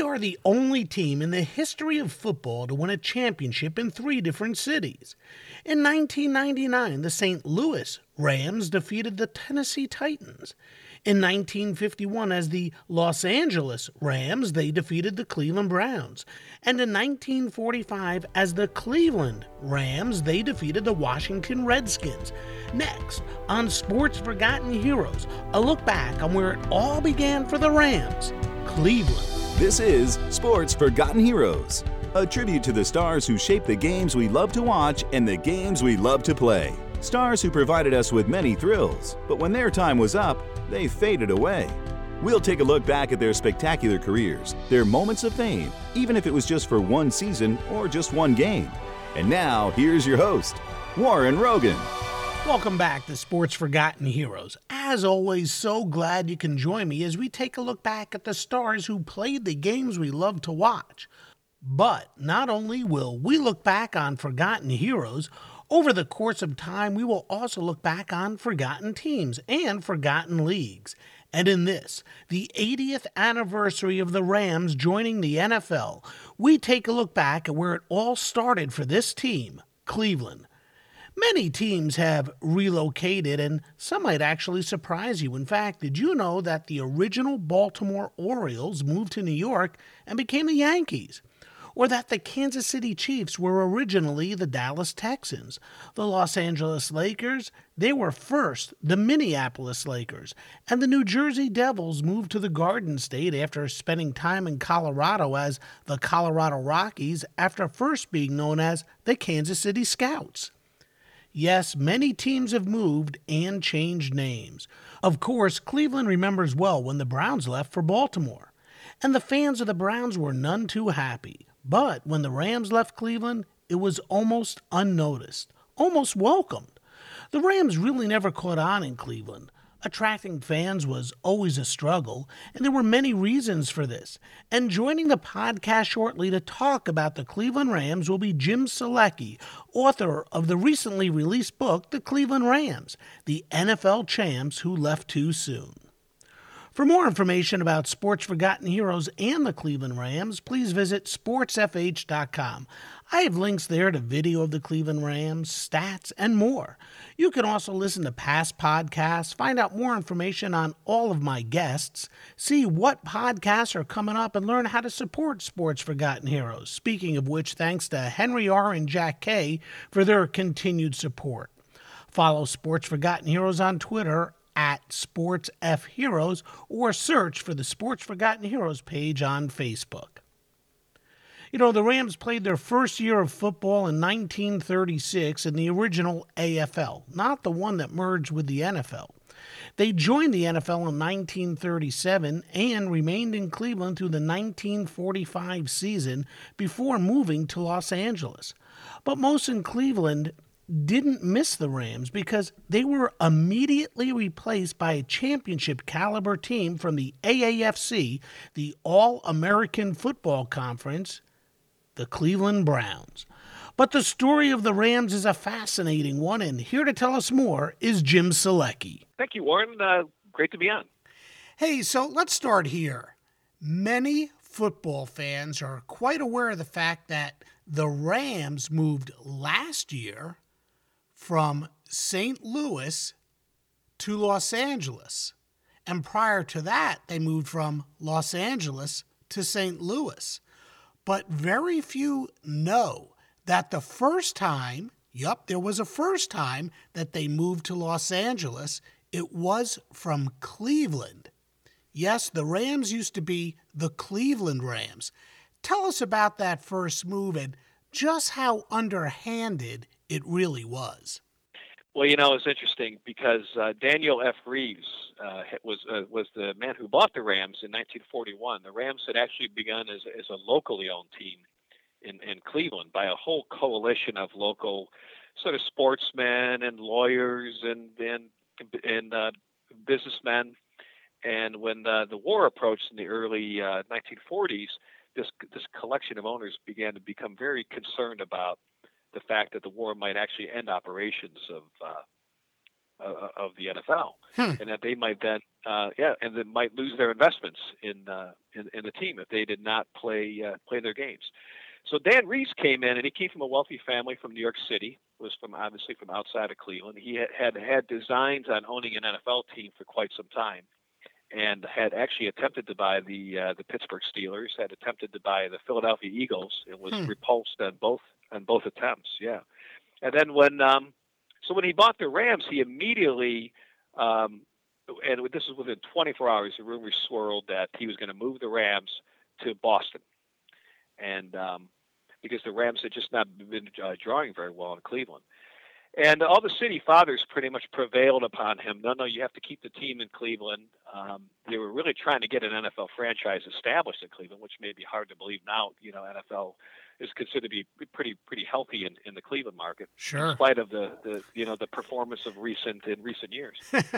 are the only team in the history of football to win a championship in three different cities. In 1999, the St. Louis Rams defeated the Tennessee Titans. In 1951, as the Los Angeles Rams, they defeated the Cleveland Browns. And in 1945, as the Cleveland Rams, they defeated the Washington Redskins. Next, on Sports Forgotten Heroes, a look back on where it all began for the Rams, Cleveland. This is Sports Forgotten Heroes, a tribute to the stars who shaped the games we love to watch and the games we love to play. Stars who provided us with many thrills, but when their time was up, they faded away. We'll take a look back at their spectacular careers, their moments of fame, even if it was just for one season or just one game. And now, here's your host, Warren Rogan. Welcome back to Sports Forgotten Heroes. As always, so glad you can join me as we take a look back at the stars who played the games we love to watch. But not only will we look back on forgotten heroes, over the course of time we will also look back on forgotten teams and forgotten leagues. And in this, the 80th anniversary of the Rams joining the NFL, we take a look back at where it all started for this team, Cleveland. Many teams have relocated, and some might actually surprise you. In fact, did you know that the original Baltimore Orioles moved to New York and became the Yankees? Or that the Kansas City Chiefs were originally the Dallas Texans? The Los Angeles Lakers, they were first the Minneapolis Lakers. And the New Jersey Devils moved to the Garden State after spending time in Colorado as the Colorado Rockies after first being known as the Kansas City Scouts. Yes, many teams have moved and changed names. Of course, Cleveland remembers well when the Browns left for Baltimore. And the fans of the Browns were none too happy. But when the Rams left Cleveland, it was almost unnoticed, almost welcomed. The Rams really never caught on in Cleveland. Attracting fans was always a struggle, and there were many reasons for this. And joining the podcast shortly to talk about the Cleveland Rams will be Jim Selecki, author of the recently released book, The Cleveland Rams, the NFL Champs Who Left Too Soon. For more information about Sports Forgotten Heroes and the Cleveland Rams, please visit sportsfh.com. I have links there to video of the Cleveland Rams, stats, and more. You can also listen to past podcasts, find out more information on all of my guests, see what podcasts are coming up, and learn how to support Sports Forgotten Heroes. Speaking of which, thanks to Henry R. and Jack K. for their continued support. Follow Sports Forgotten Heroes on Twitter at SportsFHeroes or search for the Sports Forgotten Heroes page on Facebook. You know, the Rams played their first year of football in 1936 in the original AFL, not the one that merged with the NFL. They joined the NFL in 1937 and remained in Cleveland through the 1945 season before moving to Los Angeles. But most in Cleveland didn't miss the Rams because they were immediately replaced by a championship caliber team from the AAFC, the All-American Football Conference, the Cleveland Browns. But the story of the Rams is a fascinating one, and here to tell us more is Jim Selecki. Thank you, Warren. Great to be on. Hey, so let's start here. Many football fans are quite aware of the fact that the Rams moved last year from St. Louis to Los Angeles. And prior to that, they moved from Los Angeles to St. Louis. But very few know that the first time, there was a first time that they moved to Los Angeles, it was from Cleveland. Yes, the Rams used to be the Cleveland Rams. Tell us about that first move and just how underhanded it really was. Well, you know, it's interesting because Daniel F. Reeves was the man who bought the Rams in 1941. The Rams had actually begun as a locally owned team in Cleveland by a whole coalition of local sort of sportsmen and lawyers and businessmen. And when the war approached in the early 1940s, this collection of owners began to become very concerned about the fact that the war might actually end operations of of the NFL, and that they might then, and they might lose their investments in the team if they did not play their games. So Dan Reeves came in, and he came from a wealthy family from New York City. Was obviously from outside of Cleveland. He had designs on owning an NFL team for quite some time, and had actually attempted to buy the Pittsburgh Steelers, had attempted to buy the Philadelphia Eagles, and was repulsed on both attempts. Yeah, and then when he bought the Rams, he immediately, and this was within 24 hours, the rumors swirled that he was going to move the Rams to Boston, and because the Rams had just not been drawing very well in Cleveland. And all the city fathers pretty much prevailed upon him. No, you have to keep the team in Cleveland. They were really trying to get an NFL franchise established in Cleveland, which may be hard to believe now. NFL is considered to be pretty healthy in the Cleveland market, sure, in spite of the performance of recent years.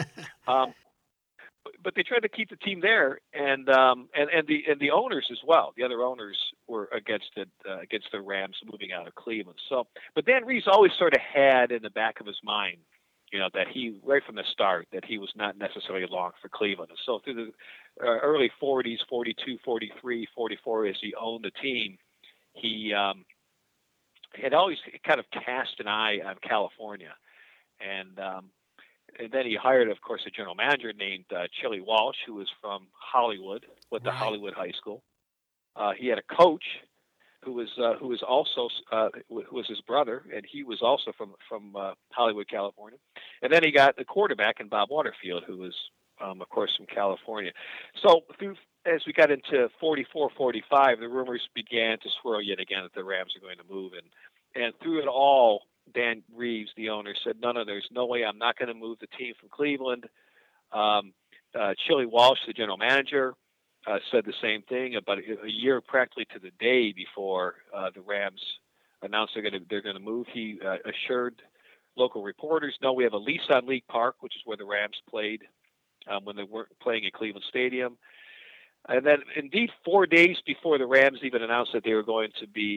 But they tried to keep the team there, and the owners as well. The other owners were against the Rams moving out of Cleveland. So, but Dan Reeves always sort of had in the back of his mind, that he, right from the start, that he was not necessarily long for Cleveland. And so through the early 40s, 42, 43, 44, as he owned the team, he had always kind of cast an eye on California, and then he hired, of course, a general manager named Chili Walsh, who was from Hollywood, went to Hollywood High School. He had a coach who was his brother, and he was also from Hollywood, California. And then he got the quarterback in Bob Waterfield, who was, of course, from California. So as we got into 44, 45, the rumors began to swirl yet again that the Rams are going to move, and through it all, Dan Reeves, the owner, said, no, there's no way. I'm not going to move the team from Cleveland. Chili Walsh, the general manager, said the same thing about a year practically to the day before the Rams announced they're going to move. He assured local reporters, no, we have a lease on League Park, which is where the Rams played when they weren't playing at Cleveland Stadium. And then, indeed, 4 days before the Rams even announced that they were going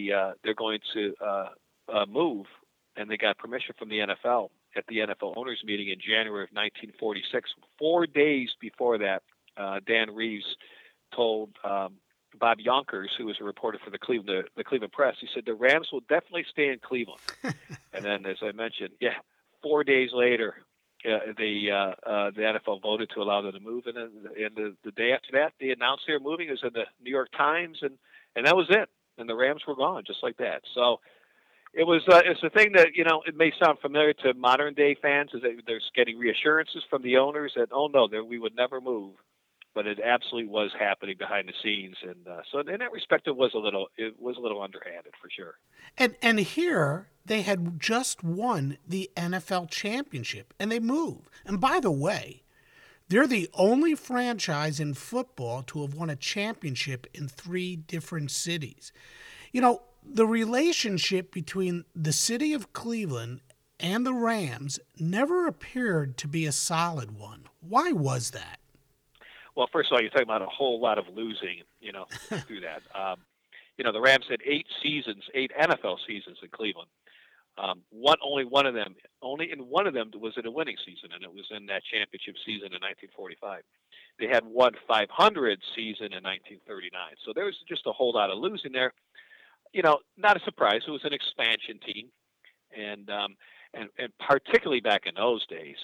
to move, and they got permission from the NFL at the NFL owners meeting in January of 1946. 4 days before that, Dan Reeves told Bob Yonkers, who was a reporter for the Cleveland Press, he said, the Rams will definitely stay in Cleveland. And then, as I mentioned, 4 days later, the NFL voted to allow them to move. And then the day after that, they announced they were moving. It was in the New York Times, and that was it. And the Rams were gone, just like that. So it's a thing that, it may sound familiar to modern day fans, is that they're getting reassurances from the owners that, oh no, we would never move, but it absolutely was happening behind the scenes. And so in that respect, it was a little underhanded for sure. And here they had just won the NFL championship and they moved. And by the way, they're the only franchise in football to have won a championship in 3 different cities. The relationship between the city of Cleveland and the Rams never appeared to be a solid one. Why was that? Well, first of all, you're talking about a whole lot of losing, through that. The Rams had 8 NFL seasons in Cleveland. Only in one of them was it a winning season, and it was in that championship season in 1945. They had won 500 season in 1939. So there was just a whole lot of losing there. Not a surprise. It was an expansion team, and particularly back in those days,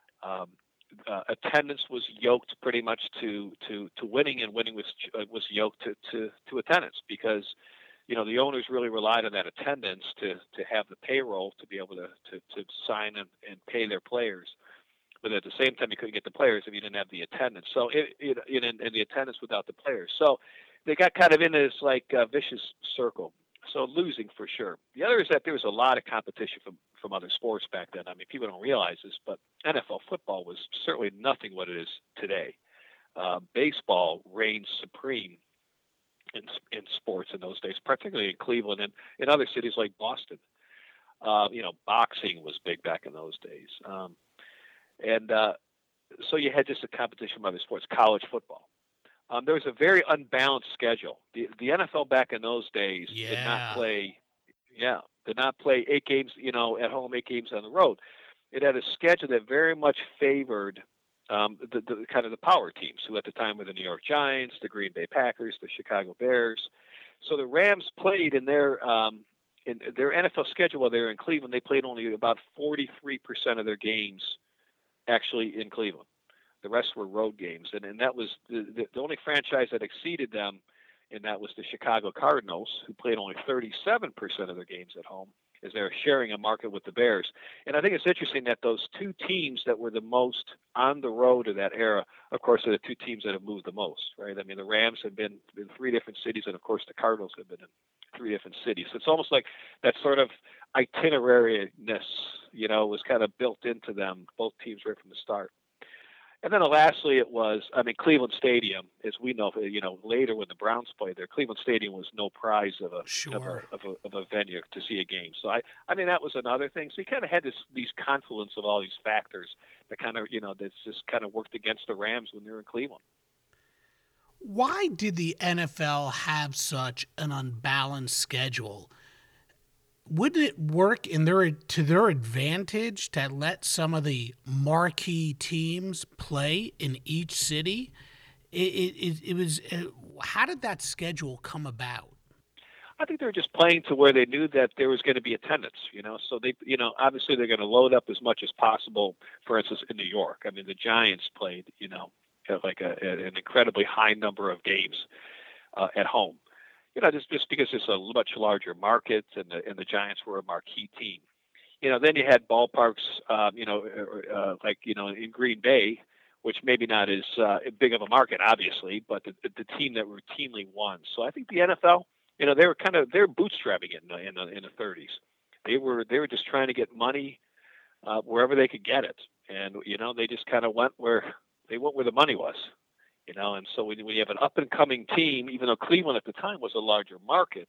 attendance was yoked pretty much to winning, and winning was yoked to attendance, because the owners really relied on that attendance to have the payroll to be able to sign and pay their players. But at the same time, you couldn't get the players if you didn't have the attendance. So and the attendance without the players. So they got kind of in this vicious circle. So losing for sure. The other is that there was a lot of competition from other sports back then. I mean, people don't realize this, but NFL football was certainly nothing what it is today. Baseball reigned supreme in sports in those days, particularly in Cleveland and in other cities like Boston. Boxing was big back in those days. So you had just a competition from other sports, college football. There was a very unbalanced schedule. The NFL back in those days did not play 8 games, at home, 8 games on the road. it had a schedule that very much favored the kind of the power teams, who at the time were the New York Giants, the Green Bay Packers, the Chicago Bears. So the Rams played in their NFL schedule while they were in Cleveland. They played only about 43% of their games actually in Cleveland. The rest were road games, and that was the only franchise that exceeded them, and that was the Chicago Cardinals, who played only 37% of their games at home, as they're sharing a market with the Bears. And I think it's interesting that those two teams that were the most on the road of that era, of course, are the two teams that have moved the most, right? I mean, the Rams have been in 3 different cities, and of course, the Cardinals have been in 3 different cities. So it's almost like that sort of itinerariness, was kind of built into them, both teams right from the start. And then lastly, it was, Cleveland Stadium, as we know, later when the Browns played there, Cleveland Stadium was no prize of a venue to see a game. So I mean, that was another thing. So you kind of had these confluence of all these factors that kind of, that's just kind of worked against the Rams when they were in Cleveland. Why did the NFL have such an unbalanced schedule? Wouldn't it work to their advantage to let some of the marquee teams play in each city? It was. How did that schedule come about? I think they were just playing to where they knew that there was going to be attendance. So they, obviously they're going to load up as much as possible. For instance, in New York, I mean, the Giants played, like an incredibly high number of games at home. Just because it's a much larger market, and the Giants were a marquee team. Then you had ballparks, in Green Bay, which maybe not as big of a market, obviously, but the team that routinely won. So I think the NFL, they were bootstrapping it in the 30s. They were just trying to get money wherever they could get it, and they just kind of went where the money was. And so when you have an up-and-coming team, even though Cleveland at the time was a larger market,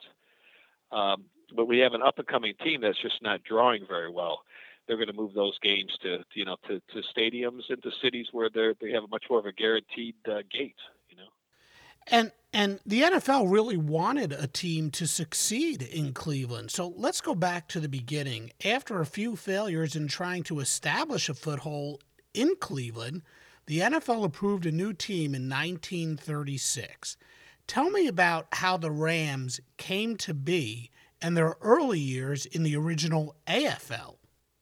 but we have an up-and-coming team that's just not drawing very well, they're going to move those games to stadiums and to cities where they have a much more of a guaranteed gate. And the NFL really wanted a team to succeed in Cleveland. So let's go back to the beginning. After a few failures in trying to establish a foothold in Cleveland, the NFL approved a new team in 1936. Tell me about how the Rams came to be and their early years in the original AFL.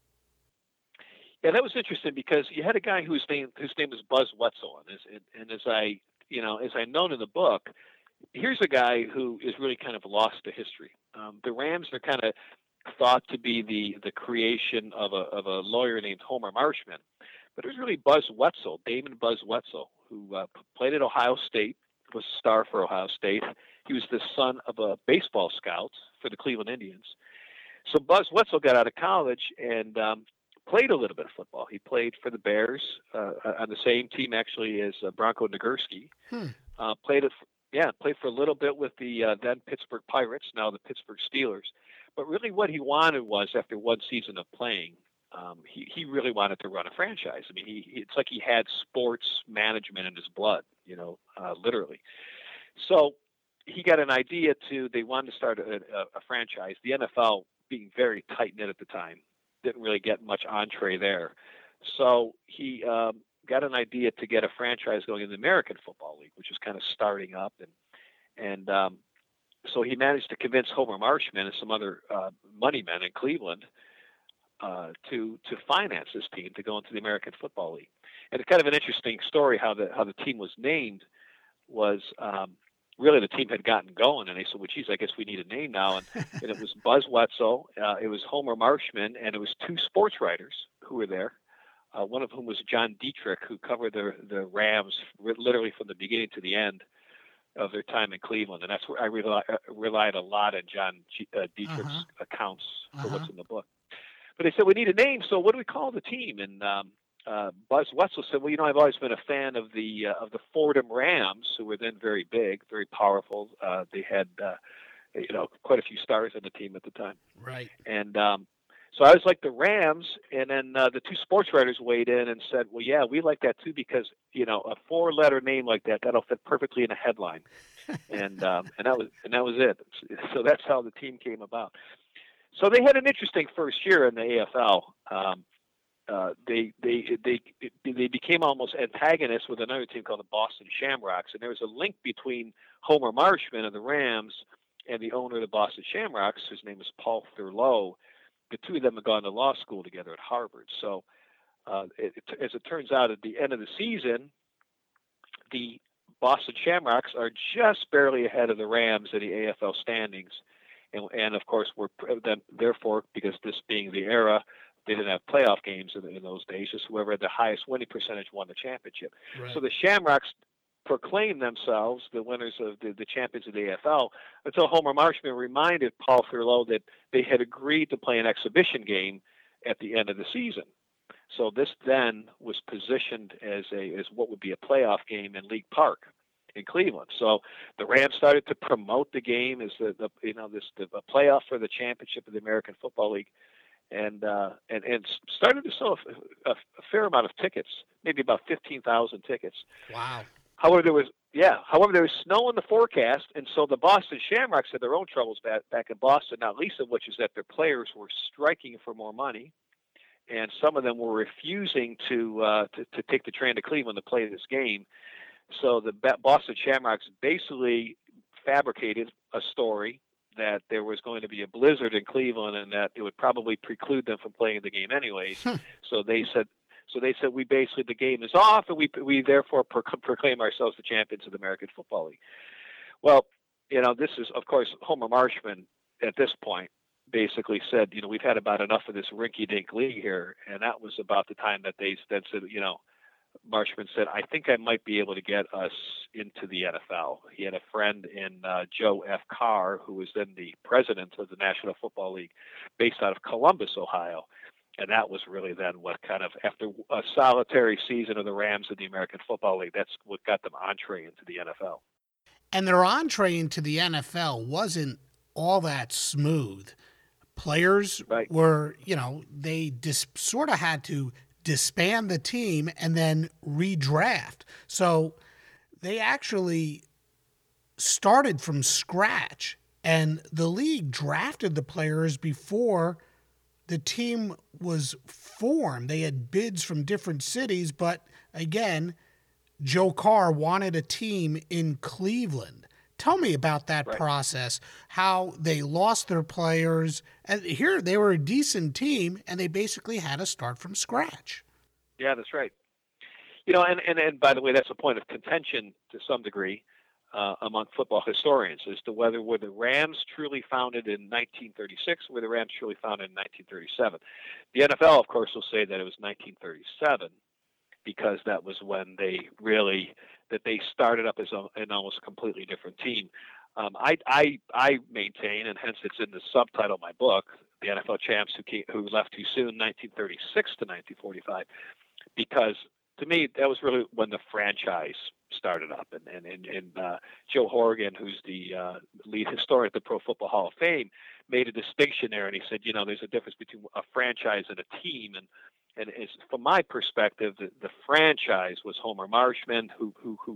Yeah, that was interesting because you had a guy whose name was Buzz Wetzel, and as I note in the book, here's a guy who is really kind of lost to history. The Rams are kind of thought to be the creation of a lawyer named Homer Marshman. But it was really Buzz Wetzel, Damon Buzz Wetzel, who played at Ohio State, was a star for Ohio State. He was the son of a baseball scout for the Cleveland Indians. So Buzz Wetzel got out of college and played a little bit of football. He played for the Bears on the same team actually as Bronco Nagurski. Played for a little bit with the then Pittsburgh Pirates, now the Pittsburgh Steelers. But really what he wanted was, after one season of playing, he really wanted to run a franchise. I mean, it's like he had sports management in his blood, literally. So he got an idea they wanted to start a franchise. The NFL, being very tight-knit at the time, didn't really get much entree there. So he got an idea to get a franchise going in the American Football League, which was kind of starting up. And so he managed to convince Homer Marshman and some other money men in Cleveland to finance this team to go into the American Football League. And it's kind of an interesting story how the team was named. Was really the team had gotten going, and they said, well, geez, I guess we need a name now. And it was Buzz Wetzel, it was Homer Marshman, and it was 2 sports writers who were there, one of whom was John Dietrich, who covered the Rams literally from the beginning to the end of their time in Cleveland. And that's where I relied a lot on John Dietrich's accounts for what's in the book. But they said, we need a name, so what do we call the team? And Buzz Wetzel said, well, I've always been a fan of the Fordham Rams, who were then very big, very powerful. They had, quite a few stars on the team at the time. Right. And so I was like the Rams, and then the 2 sports writers weighed in and said, well, yeah, we like that too because, a 4-letter name like that'll fit perfectly in a headline. and that was it. So that's how the team came about. So they had an interesting first year in the AFL. they became almost antagonists with another team called the Boston Shamrocks, and there was a link between Homer Marshman of the Rams and the owner of the Boston Shamrocks, whose name is Paul Thurlow. The two of them had gone to law school together at Harvard. So, as it turns out, at the end of the season, the Boston Shamrocks are just barely ahead of the Rams in the AFL standings, and of course, therefore, because this being the era, they didn't have playoff games in those days. Just whoever had the highest winning percentage won the championship. Right. So the Shamrocks proclaimed themselves the winners of the champions of the AFL until Homer Marshman reminded Paul Thurlow that they had agreed to play an exhibition game at the end of the season. So this then was positioned as what would be a playoff game in League Park in Cleveland. So the Rams started to promote the game as the playoff for the championship of the American Football League, and started to sell a fair amount of tickets, maybe about 15,000 tickets. Wow. However, there was snow in the forecast, and so the Boston Shamrocks had their own troubles back in Boston, not least of which is that their players were striking for more money, and some of them were refusing to take the train to Cleveland to play this game. So the Boston Shamrocks basically fabricated a story that there was going to be a blizzard in Cleveland and that it would probably preclude them from playing the game anyways. So they said the game is off, and we therefore proclaim ourselves the champions of the American Football League. Well, this is, of course, Homer Marshman at this point basically said, we've had about enough of this rinky-dink league here, and that was about the time that they said, Marshman said, I think I might be able to get us into the NFL. He had a friend in Joe F. Carr, who was then the president of the National Football League, based out of Columbus, Ohio. And that was really then what kind of, after a solitary season of the Rams in the American Football League, that's what got them entree into the NFL. And their entree into the NFL wasn't all that smooth. Players were, they sort of had to disband the team and then redraft. So they actually started from scratch, and the league drafted the players before the team was formed. They had bids from different cities, but again, Joe Carr wanted a team in Cleveland. Tell me about that process, how they lost their players. And here they were a decent team, and they basically had to start from scratch. Yeah, that's right. And by the way, that's a point of contention to some degree among football historians as to whether were the Rams truly founded in 1936 or were the Rams truly founded in 1937. The NFL, of course, will say that it was 1937 because that was when they started up as an almost completely different team. I maintain, and hence it's in the subtitle of my book, the NFL champs who left too soon, 1936 to 1945, because to me that was really when the franchise started up, and Joe Horgan, who's the lead historian at the Pro Football Hall of Fame, made a distinction there, and he said, there's a difference between a franchise and a team, and it's, from my perspective, the franchise was Homer Marshman, who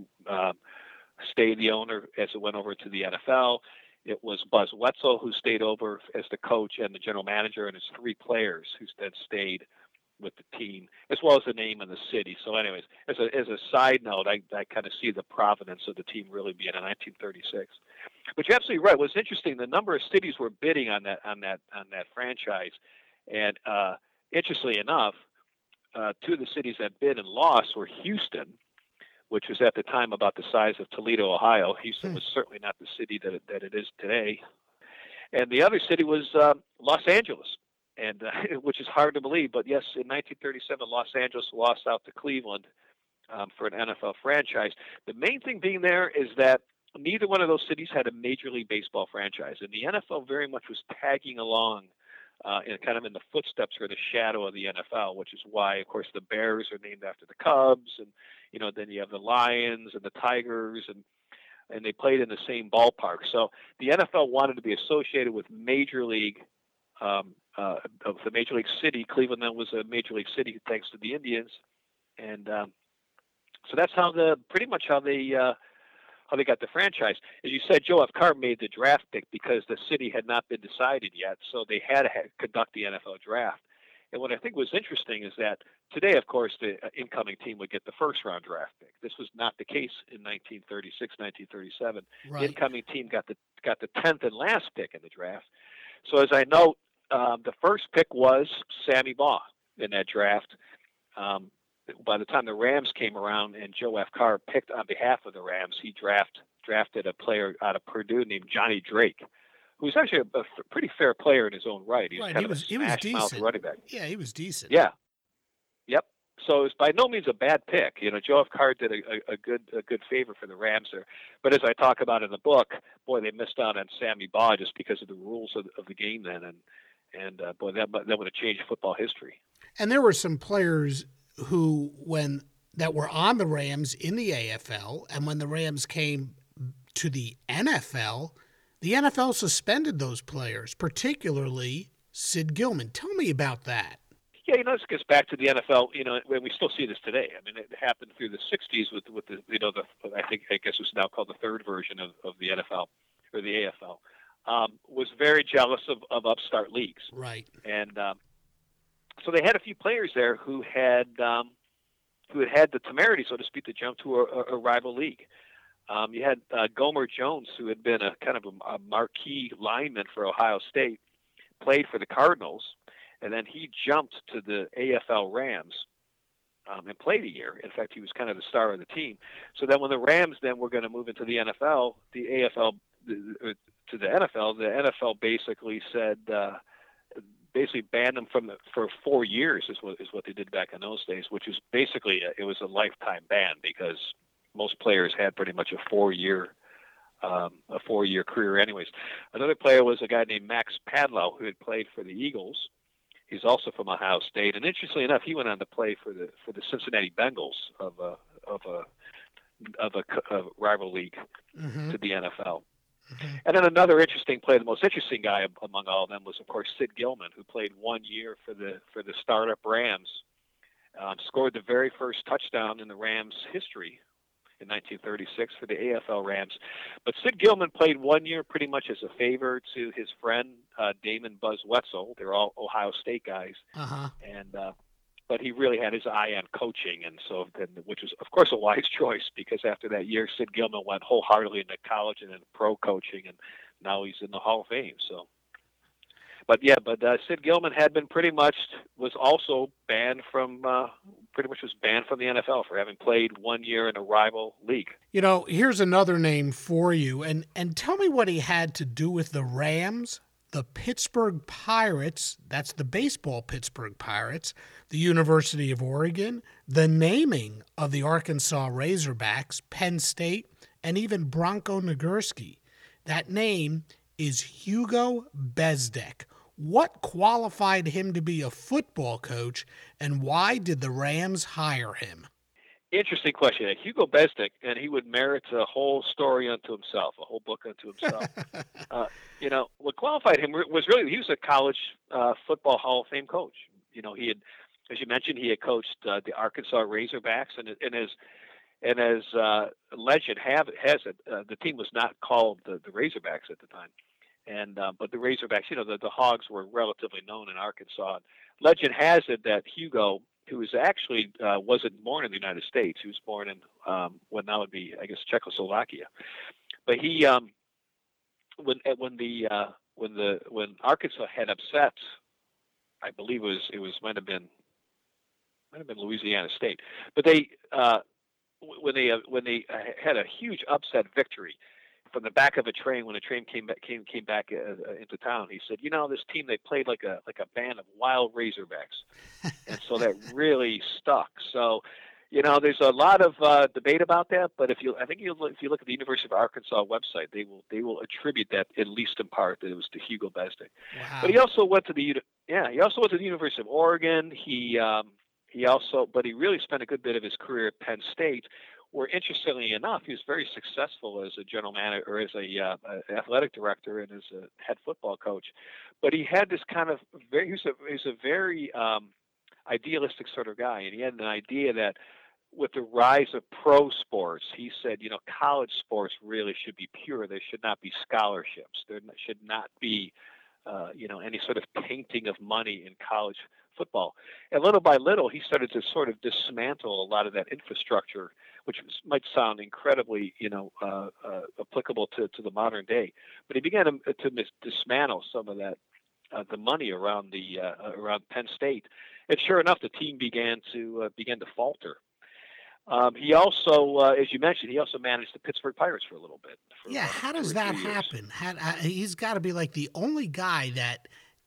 stayed the owner as it went over to the NFL. It was Buzz Wetzel, who stayed over as the coach and the general manager, and his three players who then stayed with the team, as well as the name of the city. So anyways, as a side note, I kind of see the provenance of the team really being in 1936. But you're absolutely right. What's interesting, the number of cities were bidding on that franchise, and interestingly enough, two of the cities that bid and lost were Houston, which was at the time about the size of Toledo, Ohio. Houston was certainly not the city that it is today. And the other city was Los Angeles, and which is hard to believe. But yes, in 1937, Los Angeles lost out to Cleveland for an NFL franchise. The main thing being there is that neither one of those cities had a Major League Baseball franchise, and the NFL very much was tagging along in the footsteps or the shadow of the NFL, which is why, of course, the Bears are named after the Cubs, and then you have the Lions and the Tigers, and they played in the same ballpark. So the NFL wanted to be associated with Major League, of the Major League city. Cleveland then was a Major League city thanks to the Indians, and so that's pretty much how they got the franchise. As you said, Joe F. Carr made the draft pick because the city had not been decided yet, so they had to conduct the NFL draft. And what I think was interesting is that today, of course, the incoming team would get the first-round draft pick. This was not the case in 1936, 1937. Right. The incoming team got the 10th and last pick in the draft. So as I note, the first pick was Sammy Baugh in that draft. By the time the Rams came around and Joe F. Carr picked on behalf of the Rams, he drafted a player out of Purdue named Johnny Drake, who was actually a pretty fair player in his own right. He was decent. running back. Yeah, he was decent. Yeah. Yep. So it's by no means a bad pick. Joe F. Carr did a good favor for the Rams there. But as I talk about in the book, boy, they missed out on Sammy Baugh just because of the rules of the game then, and boy, that would have changed football history. And there were some players that were on the Rams in the AFL, and when the Rams came to the NFL suspended those players, particularly Sid Gilman. Tell me about that. Yeah, this gets back to the NFL. When we still see this today. I mean, it happened through the '60s with the I guess it's now called the third version of the NFL or the AFL. Was very jealous of upstart leagues. Right. And so they had a few players there who had the temerity, so to speak, to jump to a rival league. You had Gomer Jones, who had been a kind of a marquee lineman for Ohio State, played for the Cardinals, and then he jumped to the AFL Rams and played a year. In fact, he was kind of the star of the team. So then when the Rams then were going to move into the NFL, the AFL to the NFL, the NFL basically said, basically banned them for 4 years is what they did back in those days, which is basically it was a lifetime ban because most players had pretty much a 4-year career anyways. Another player was a guy named Max Padlow who had played for the Eagles. He's also from Ohio State, and interestingly enough, he went on to play for the Cincinnati Bengals of a rival league to the NFL. Mm-hmm. And then another interesting player, the most interesting guy among all of them was, of course, Sid Gilman, who played 1 year for the startup Rams, scored the very first touchdown in the Rams' history in 1936 for the AFL Rams. But Sid Gilman played 1 year pretty much as a favor to his friend Damon Buzz Wetzel. They're all Ohio State guys, and but he really had his eye on coaching, and so which was of course a wise choice because after that year, Sid Gilman went wholeheartedly into college and into pro coaching, and now he's in the Hall of Fame. So. But Sid Gilman was also banned from the NFL for having played 1 year in a rival league. Here's another name for you, and tell me what he had to do with the Rams, the Pittsburgh Pirates, that's the baseball Pittsburgh Pirates, the University of Oregon, the naming of the Arkansas Razorbacks, Penn State, and even Bronco Nagurski. That name is Hugo Bezdek. What qualified him to be a football coach, and why did the Rams hire him? Interesting question. Hugo Bezdek, and he would merit a whole story unto himself, a whole book unto himself. What qualified him was really he was a college football Hall of Fame coach. He had, as you mentioned, he had coached the Arkansas Razorbacks, and as legend has it, the team was not called the Razorbacks at the time. And but the Razorbacks, the Hogs were relatively known in Arkansas. Legend has it that Hugo, who was actually wasn't born in the United States, he was born in what now would be, I guess, Czechoslovakia. But he, when Arkansas had upset, I believe it was might have been Louisiana State, but they when they had a huge upset victory from the back of a train when a train came back into town. He said, this team, they played like a band of wild Razorbacks, and so that really stuck. So, there's a lot of debate about that, but if you look at the University of Arkansas website, they will attribute that at least in part that it was to Hugo Bezdek. Wow. But he also went to the University of Oregon. He really spent a good bit of his career at Penn State, where interestingly enough, he was very successful as a general manager or as a athletic director and as a head football coach. But he had this kind of he's a very idealistic sort of guy, and he had an idea that with the rise of pro sports, he said, college sports really should be pure. There should not be scholarships. There should not be any sort of painting of money in college football. And little by little, he started to sort of dismantle a lot of that infrastructure, which might sound incredibly, applicable to the modern day. But he began to dismantle some of that, the money around around Penn State, and sure enough, the team began to falter. He also, as you mentioned, he also managed the Pittsburgh Pirates for a little bit. Yeah, how does that happen? He's got to be like the only guy that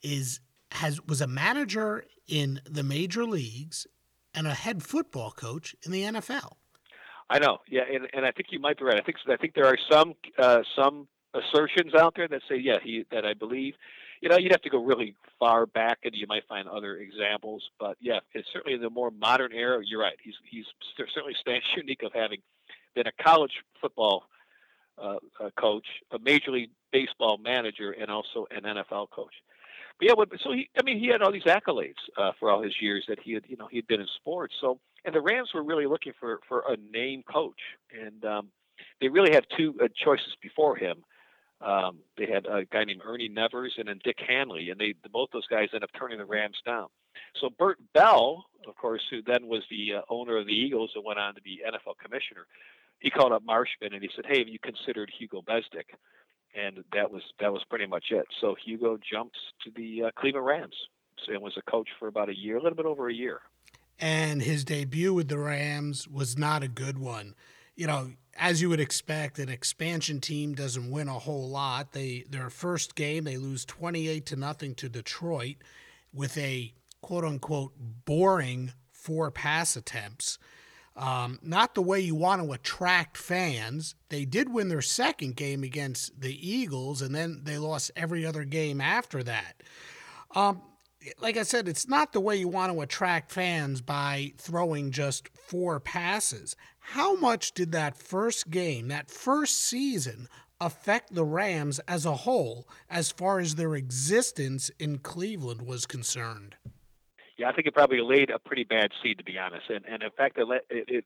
was a manager in the major leagues and a head football coach in the NFL. I know, yeah, and I think you might be right. I think there are some assertions out there that say, I believe. You'd have to go really far back, and you might find other examples. But yeah, it's certainly in the more modern era. You're right. He's certainly stands unique of having been a college football coach, a Major League Baseball manager, and also an NFL coach. But yeah, he had all these accolades for all his years that he had been in sports. So, and the Rams were really looking for a name coach, and they really had two choices before him. They had a guy named Ernie Nevers and then Dick Hanley, and both those guys ended up turning the Rams down. So Bert Bell, of course, who then was the owner of the Eagles and went on to be NFL commissioner, he called up Marshman and he said, "Hey, have you considered Hugo Besdick?" And that was pretty much it. So Hugo jumped to the Cleveland Rams and was a coach for about a year, a little bit over a year. And his debut with the Rams was not a good one. As you would expect, an expansion team doesn't win a whole lot. Their first game, they lose 28-0 to Detroit with a quote-unquote boring 4 pass attempts. Not the way you want to attract fans. They did win their second game against the Eagles, and then they lost every other game after that. Like I said, it's not the way you want to attract fans by throwing just 4 passes. How much did that first game, that first season, affect the Rams as a whole as far as their existence in Cleveland was concerned? Yeah, I think it probably laid a pretty bad seed, to be honest, and in fact, it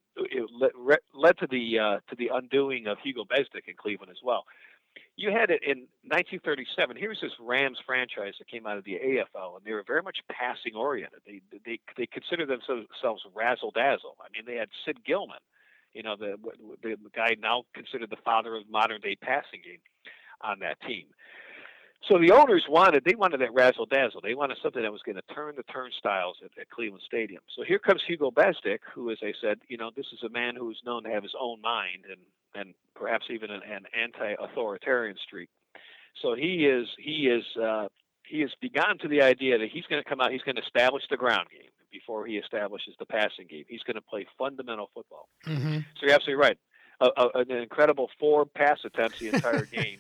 led to the undoing of Hugo Besdick in Cleveland as well. You had it in 1937. Here's this Rams franchise that came out of the AFL, and they were very much passing oriented. They considered themselves razzle dazzle. I mean, they had Sid Gilman, the guy now considered the father of modern day passing game, on that team. So the owners wanted that razzle dazzle. They wanted something that was going to turn the turnstiles at Cleveland Stadium. So here comes Hugo Besdick, who, as I said, this is a man who is known to have his own mind and perhaps even an anti-authoritarian streak. So he has begun to the idea that he's going to come out, he's going to establish the ground game before he establishes the passing game. He's going to play fundamental football. Mm-hmm. So you're absolutely right. An incredible 4 pass attempts the entire game.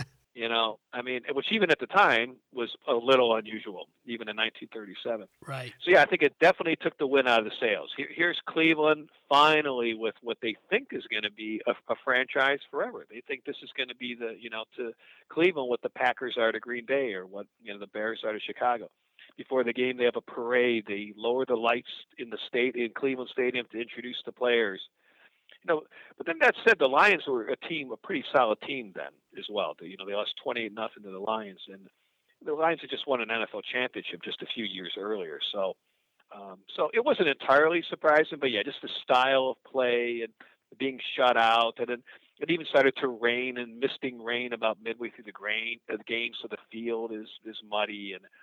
Which even at the time was a little unusual, even in 1937. Right. So yeah, I think it definitely took the wind out of the sails. Here's Cleveland finally with what they think is going to be a franchise forever. They think this is going to be to Cleveland what the Packers are to Green Bay or what the Bears are to Chicago. Before the game, they have a parade. They lower the lights in Cleveland Stadium to introduce the players. But then that said, the Lions were a pretty solid team then as well. They lost 28-0 to the Lions, and the Lions had just won an NFL championship just a few years earlier. So it wasn't entirely surprising, but yeah, just the style of play and being shut out, and then it even started to rain and misting rain about midway through the game, so the field is muddy, and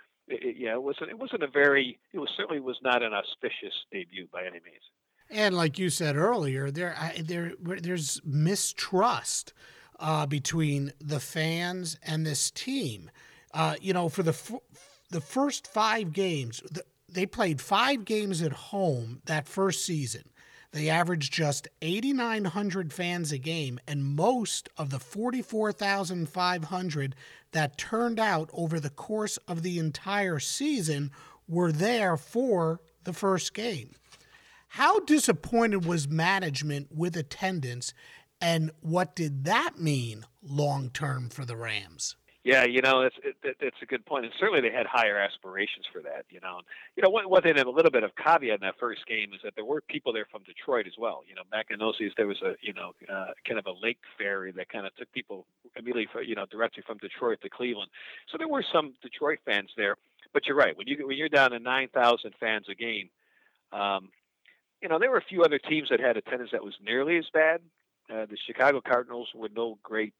it certainly was not an auspicious debut by any means. And like you said earlier, there's mistrust between the fans and this team. For the first 5 games, they played 5 games at home that first season. They averaged just 8,900 fans a game, and most of the 44,500 that turned out over the course of the entire season were there for the first game. How disappointed was management with attendance, and what did that mean long-term for the Rams? Yeah, it's a good point, and certainly they had higher aspirations for that. One thing, a little bit of caveat in that first game is that there were people there from Detroit as well. Back in those days, there was a kind of a lake ferry that kind of took people immediately directly from Detroit to Cleveland. So there were some Detroit fans there. But you're right, when you're down to 9,000 fans a game, there were a few other teams that had attendance that was nearly as bad. The Chicago Cardinals were no great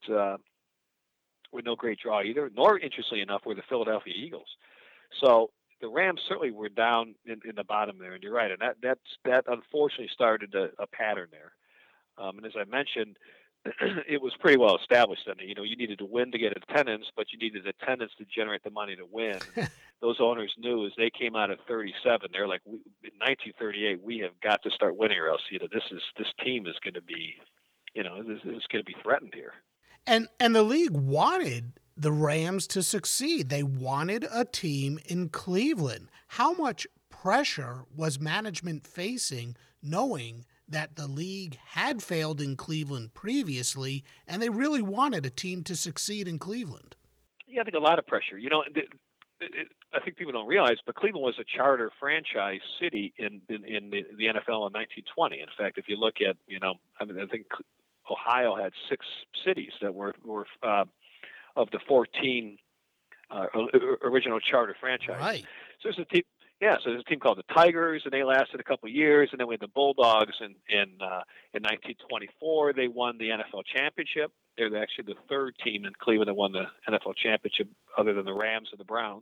draw either, nor, interestingly enough, were the Philadelphia Eagles. So the Rams certainly were down in the bottom there, and you're right, and that unfortunately started a pattern there. And as I mentioned, it was pretty well established. I mean, you needed to win to get attendance, but you needed attendance to generate the money to win. Those owners knew as they came out of 37, they're like, in 1938, we have got to start winning, or else this team is going to be, this is going to be threatened here. And the league wanted the Rams to succeed. They wanted a team in Cleveland. How much pressure was management facing, knowing that the league had failed in Cleveland previously, and they really wanted a team to succeed in Cleveland? Yeah, I think a lot of pressure. I think people don't realize, but Cleveland was a charter franchise city in the NFL in 1920. In fact, if you look at, I think Ohio had 6 cities that were of the 14 original charter franchises. Right. So there's a team. Yeah, so there's a team called the Tigers, and they lasted a couple of years, and then we had the Bulldogs. In 1924, they won the NFL championship. They're actually the third team in Cleveland that won the NFL championship, other than the Rams and the Browns.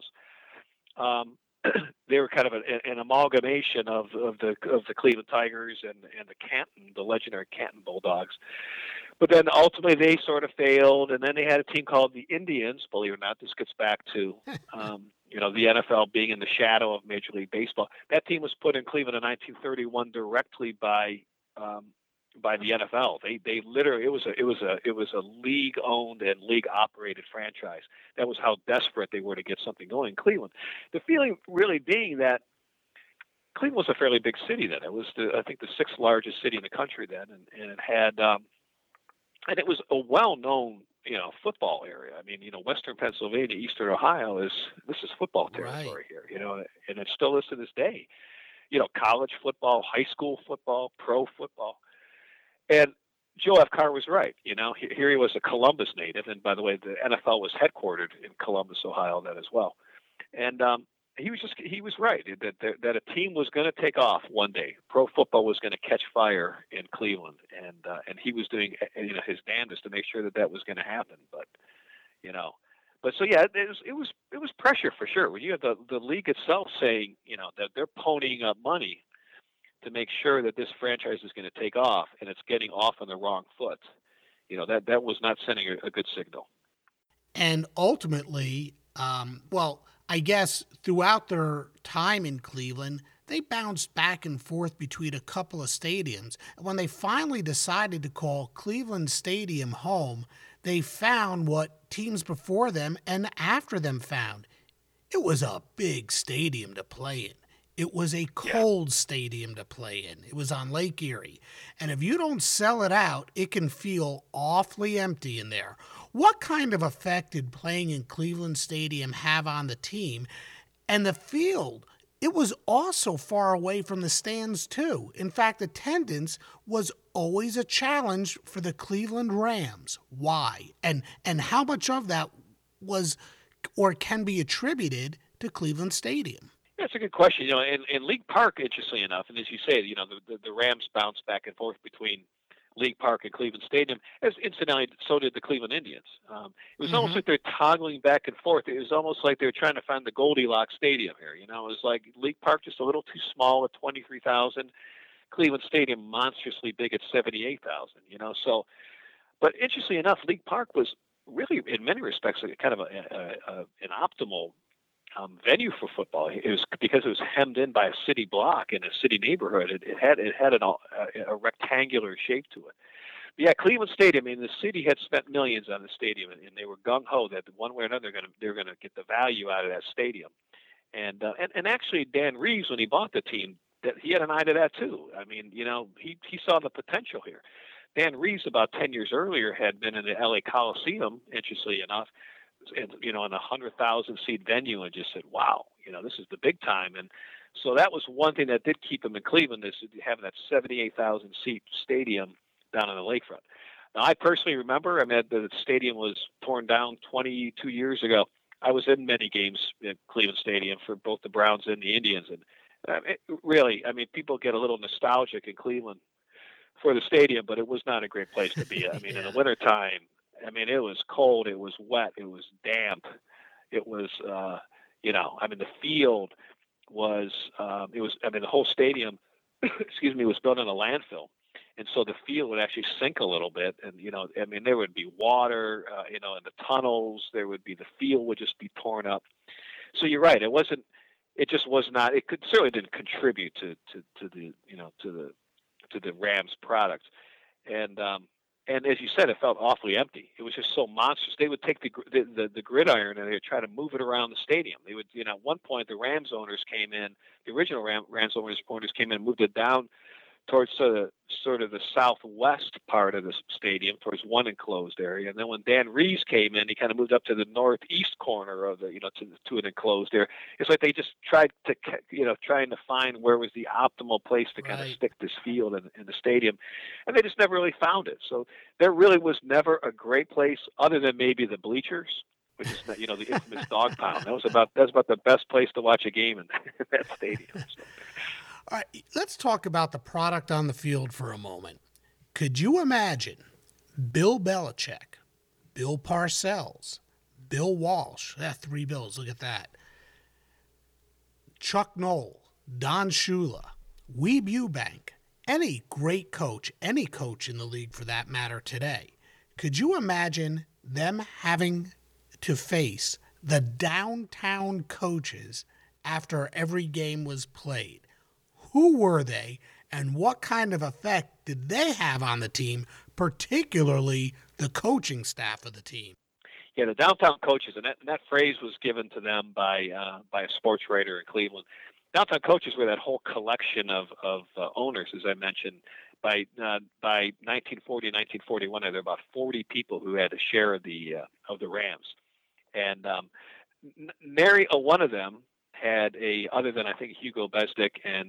They were kind of an amalgamation of the Cleveland Tigers and the legendary Canton Bulldogs. But then ultimately they sort of failed, and then they had a team called the Indians. Believe it or not, this gets back to the NFL being in the shadow of Major League Baseball. That team was put in Cleveland in 1931 directly by the NFL. They literally it was a league owned and league operated franchise. That was how desperate they were to get something going in Cleveland. The feeling really being that Cleveland was a fairly big city then. It was I think the 6th largest city in the country then, and it had and it was a well-known football area. I mean, Western Pennsylvania, Eastern Ohio is football territory here. And it still is to this day. College football, high school football, pro football. And Joe F. Carr was right. Here he was a Columbus native, and by the way, the NFL was headquartered in Columbus, Ohio, then as well. And he was right that a team was going to take off one day. Pro football was going to catch fire in Cleveland, and he was doing his damnedest to make sure that was going to happen. But so yeah, it was pressure for sure. When you have the league itself saying that they're ponying up money to make sure that this franchise is going to take off, and it's getting off on the wrong foot, that was not sending a good signal. And ultimately, I guess throughout their time in Cleveland, they bounced back and forth between a couple of stadiums. And when they finally decided to call Cleveland Stadium home, they found what teams before them and after them found. It was a big stadium to play in. It was a cold stadium to play in. It was on Lake Erie. And if you don't sell it out, it can feel awfully empty in there. What kind of effect did playing in Cleveland Stadium have on the team? And the field, it was also far away from the stands too. In fact, attendance was always a challenge for the Cleveland Rams. Why? And how much of that was or can be attributed to Cleveland Stadium? That's a good question. In League Park, interestingly enough, and as you say, the Rams bounced back and forth between League Park and Cleveland Stadium, as incidentally, so did the Cleveland Indians. It was almost like they're toggling back and forth. It was almost like they were trying to find the Goldilocks Stadium here. It was like League Park just a little too small at 23,000, Cleveland Stadium monstrously big at 78,000. So, but interestingly enough, League Park was really, in many respects, kind of an optimal venue for football. It was because it was hemmed in by a city block in a city neighborhood. It had a rectangular shape to it. But yeah, Cleveland Stadium. I mean, the city had spent millions on the stadium, and they were gung ho that one way or another they're going to get the value out of that stadium. And actually, Dan Reeves, when he bought the team, that he had an eye to that too. I mean, he saw the potential here. Dan Reeves, about 10 years earlier, had been in the LA Coliseum, interestingly enough, in a 100,000 seat venue and just said, wow, this is the big time. And so that was one thing that did keep them in Cleveland, is having that 78,000 seat stadium down on the lakefront. Now, I personally remember, the stadium was torn down 22 years ago. I was in many games at Cleveland Stadium for both the Browns and the Indians. And people get a little nostalgic in Cleveland for the stadium, but it was not a great place to be. In the wintertime, it was cold, it was wet, it was damp. It was, the field was, the whole stadium, was built in a landfill. And so the field would actually sink a little bit. And, there would be water, in the tunnels, the field would just be torn up. So you're right. It certainly didn't contribute to the Rams product. And as you said, it felt awfully empty. It was just so monstrous. They would take the gridiron and they would try to move it around the stadium. They would, at one point, the Rams owners came in, the original Rams owners came in and moved it down towards sort of the southwest part of the stadium, towards one enclosed area. And then when Dan Reeves came in, he kind of moved up to the northeast corner of to an enclosed area. It's like they just tried to, trying to find where was the optimal place to kind of stick this field in the stadium. And they just never really found it. So there really was never a great place other than maybe the bleachers, which is, the infamous dog pound. That was about the best place to watch a game in that stadium. So. All right, let's talk about the product on the field for a moment. Could you imagine Bill Belichick, Bill Parcells, Bill Walsh, 3 Bills, look at that, Chuck Noll, Don Shula, Weeb Ewbank, any great coach, any coach in the league for that matter today, could you imagine them having to face the downtown coaches after every game was played? Who were they, and what kind of effect did they have on the team, particularly the coaching staff of the team? Yeah, the downtown coaches, and that phrase was given to them by a sports writer in Cleveland. Downtown coaches were that whole collection of owners, as I mentioned. By 1940 and 1941, there were about 40 people who had a share of the Rams, and nary a one of them had other than I think Hugo Besdick and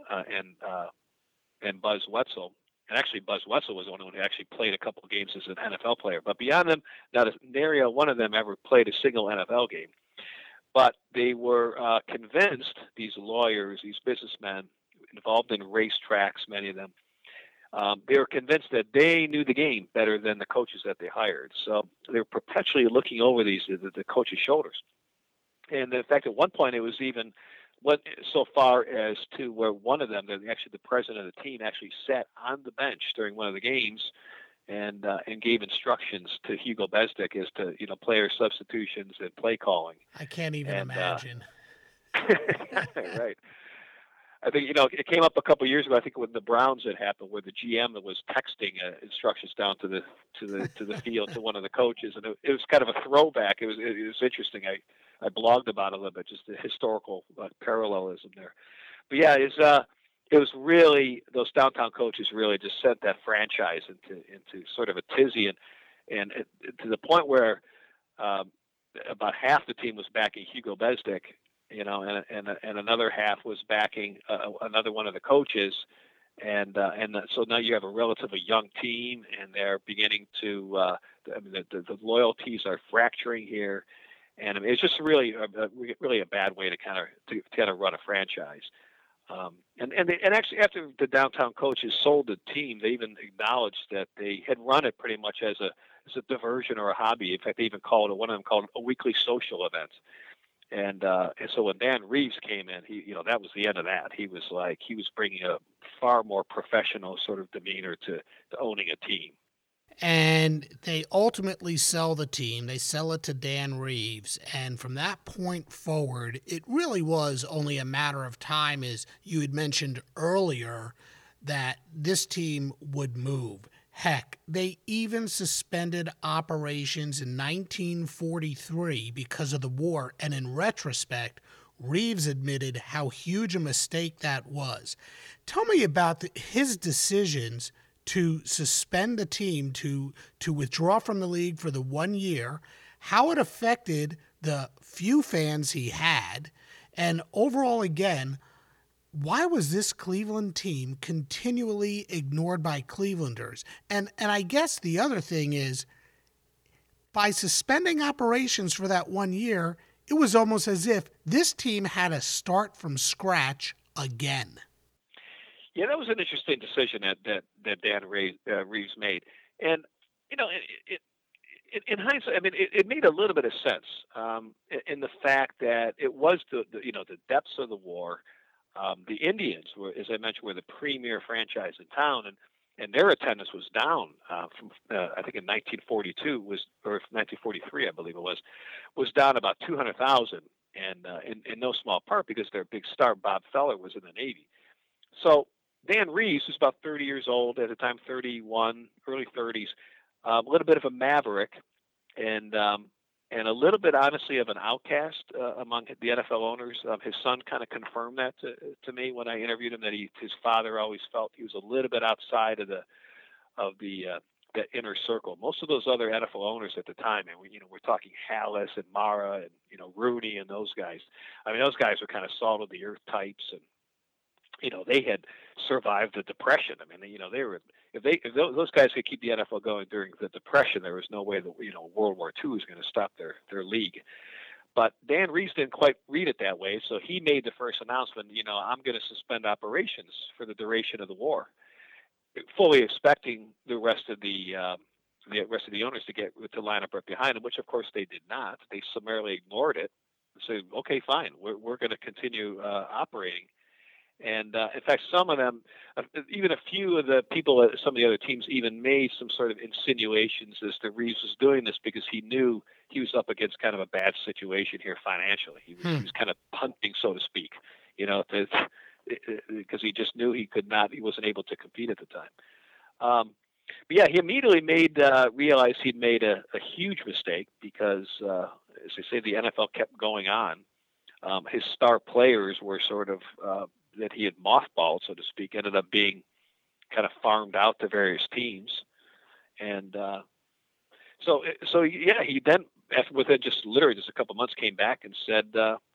Buzz Wetzel, and actually Buzz Wetzel was the one who actually played a couple of games as an NFL player. But beyond them, nary one of them ever played a single NFL game. But they were convinced, these lawyers, these businessmen involved in racetracks, many of them, they were convinced that they knew the game better than the coaches that they hired. So they were perpetually looking over the coaches' shoulders. And in fact, at one point, it was even went so far as to where one of them, actually the president of the team, actually sat on the bench during one of the games and gave instructions to Hugo Besdick as to player substitutions and play calling. I can't even imagine. Right. I think it came up a couple of years ago. I think when the Browns had happened, where the GM was texting instructions down to the field to one of the coaches, and it was kind of a throwback. It was interesting. I blogged about it a little bit, just the historical parallelism there. But yeah, it was really, those downtown coaches really just sent that franchise into sort of a tizzy, and to the point where about half the team was backing Hugo Besdick, and another half was backing another one of the coaches, and so now you have a relatively young team, and they're beginning to the loyalties are fracturing here. And it's just really a bad way to kind of run a franchise. And actually, after the downtown coaches sold the team, they even acknowledged that they had run it pretty much as a diversion or a hobby. In fact, they even one of them called it a weekly social event. And so when Dan Reeves came in, that was the end of that. He was bringing a far more professional sort of demeanor to owning a team. And they ultimately sell the team. They sell it to Dan Reeves. And from that point forward, it really was only a matter of time, as you had mentioned earlier, that this team would move. Heck, they even suspended operations in 1943 because of the war. And in retrospect, Reeves admitted how huge a mistake that was. Tell me about his decisions to suspend the team, to withdraw from the league for the 1 year. how it affected the few fans he had, and overall, again, why was this Cleveland team continually ignored by Clevelanders? And I guess the other thing is, by suspending operations for that 1 year, it was almost as if this team had to start from scratch again. Yeah, that was an interesting decision that Dan Reeves made, and you know, in hindsight, I mean, it made a little bit of sense in the fact that it was the depths of the war. The Indians were, as I mentioned, were the premier franchise in town, and their attendance was down from I think in 1942 or 1943, I believe it was down about 200,000, and in no small part because their big star Bob Feller was in the Navy. So Dan Reeves, who's about 30 years old at the time, 31, early 30s, a little bit of a maverick, and a little bit, honestly, of an outcast among the NFL owners. His son kind of confirmed that to me when I interviewed him, that his father always felt he was a little bit outside of the inner circle. Most of those other NFL owners at the time, and we're talking Halas and Mara and Rooney and those guys. I mean, those guys were kind of salt of the earth types, and they had survived the Depression. I mean, they were if those guys could keep the NFL going during the Depression, there was no way that World War II was going to stop their league. But Dan Reeves didn't quite read it that way, so he made the first announcement. I'm going to suspend operations for the duration of the war, fully expecting the rest of the owners to line up right behind him, which of course they did not. They summarily ignored it and said, "Okay, fine, we're going to continue operating." And in fact, some of them, even a few of the people at some of the other teams, even made some sort of insinuations as to Reeves was doing this because he knew he was up against kind of a bad situation here financially. He was kind of punting, so to speak, because he just knew he wasn't able to compete at the time. But yeah, he immediately realized he'd made a huge mistake because, as they say, the NFL kept going on. His star players were sort of that he had mothballed, so to speak, ended up being kind of farmed out to various teams, and so yeah, he then within just a couple months came back and said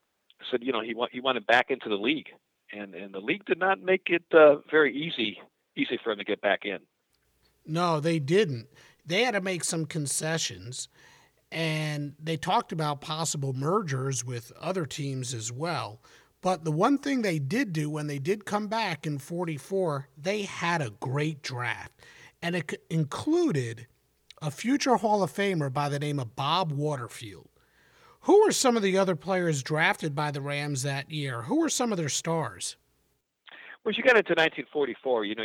he wanted back into the league, and the league did not make it very easy for him to get back in. No, they didn't. They had to make some concessions, and they talked about possible mergers with other teams as well. But the one thing they did do when they did come back in 44, they had a great draft. And it included a future Hall of Famer by the name of Bob Waterfield. Who were some of the other players drafted by the Rams that year? Who were some of their stars? Well, as you got into 1944, you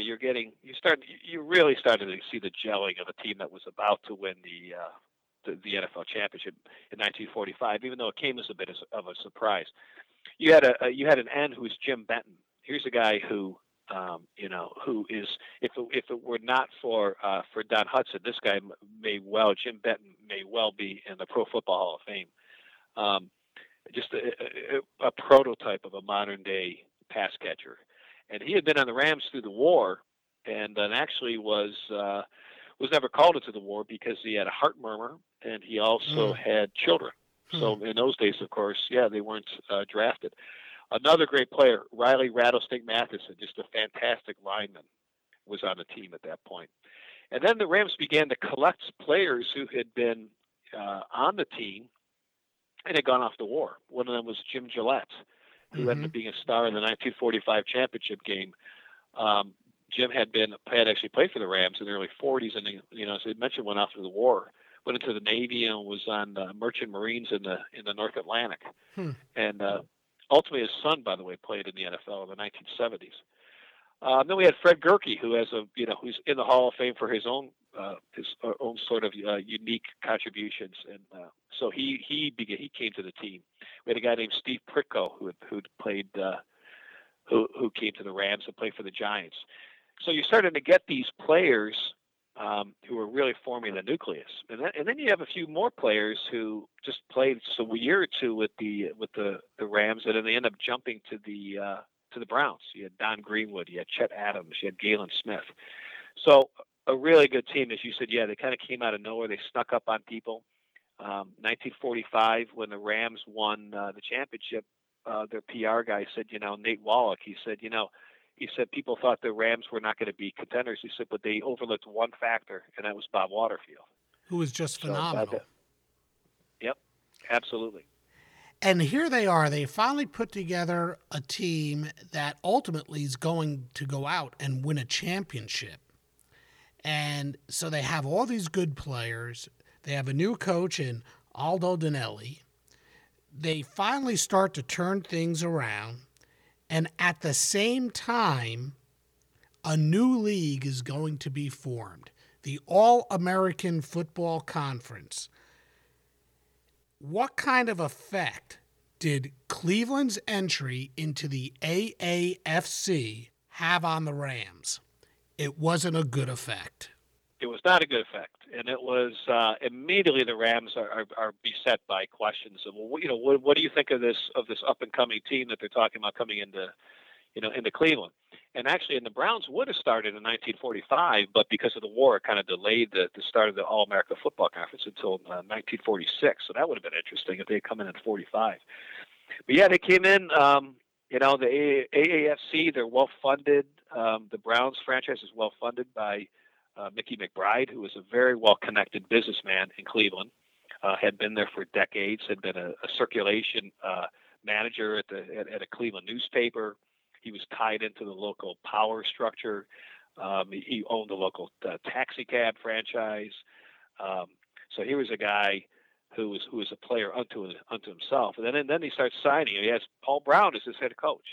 really started to see the gelling of a team that was about to win the NFL championship in 1945, even though it came as a bit of a surprise. You had an end who was Jim Benton. Here's a guy who is, if it were not for Don Hudson, this guy Jim Benton may well be in the Pro Football Hall of Fame. Just a prototype of a modern day pass catcher, and he had been on the Rams through the war, and then actually was never called into the war because he had a heart murmur and he also had children. So in those days, of course, they weren't drafted. Another great player, Riley Rattlesnake Matheson, just a fantastic lineman, was on the team at that point. And then the Rams began to collect players who had been on the team and had gone off to war. One of them was Jim Gillette, who ended up being a star in the 1945 championship game. Jim had actually played for the Rams in the early 40s, and as I mentioned, went off to the war. Went into the Navy and was on Merchant Marines in the North Atlantic, and ultimately his son, by the way, played in the NFL in the 1970s. Then we had Fred Gurkey, who's in the Hall of Fame for his own sort of unique contributions, and so he came to the team. We had a guy named Steve Pritko who'd played who came to the Rams and played for the Giants. So you're starting to get these players who are really forming the nucleus, and then you have a few more players who just played a year or two with the Rams, and then they end up jumping to the Browns. You had Don Greenwood, you had Chet Adams, you had Galen Smith. So a really good team, as you said. Yeah, they kind of came out of nowhere. They snuck up on people. 1945, when the Rams won the championship, their PR guy said, Nate Wallach, he said people thought the Rams were not going to be contenders. He said, but they overlooked one factor, and that was Bob Waterfield. Who was just phenomenal. Yep, absolutely. And here they are. They finally put together a team that ultimately is going to go out and win a championship. And so they have all these good players. They have a new coach in Aldo Donelli. They finally start to turn things around. And at the same time, a new league is going to be formed, the All-American Football Conference. What kind of effect did Cleveland's entry into the AAFC have on the Rams? It wasn't a good effect. It was not a good effect. And it was immediately the Rams are beset by questions of, well, what do you think of this up and coming team that they're talking about coming into Cleveland? And actually, the Browns would have started in 1945, but because of the war, it kind of delayed the start of the All-America Football Conference until 1946. So that would have been interesting if they had come in 45. But yeah, they came in. The AAFC, they're well funded. The Browns franchise is well funded by Mickey McBride, who was a very well-connected businessman in Cleveland, had been there for decades, had been a circulation manager at a Cleveland newspaper. He was tied into the local power structure. He owned the local taxi cab franchise. So he was a guy who was a player unto himself. And then he starts signing. He has Paul Brown as his head coach.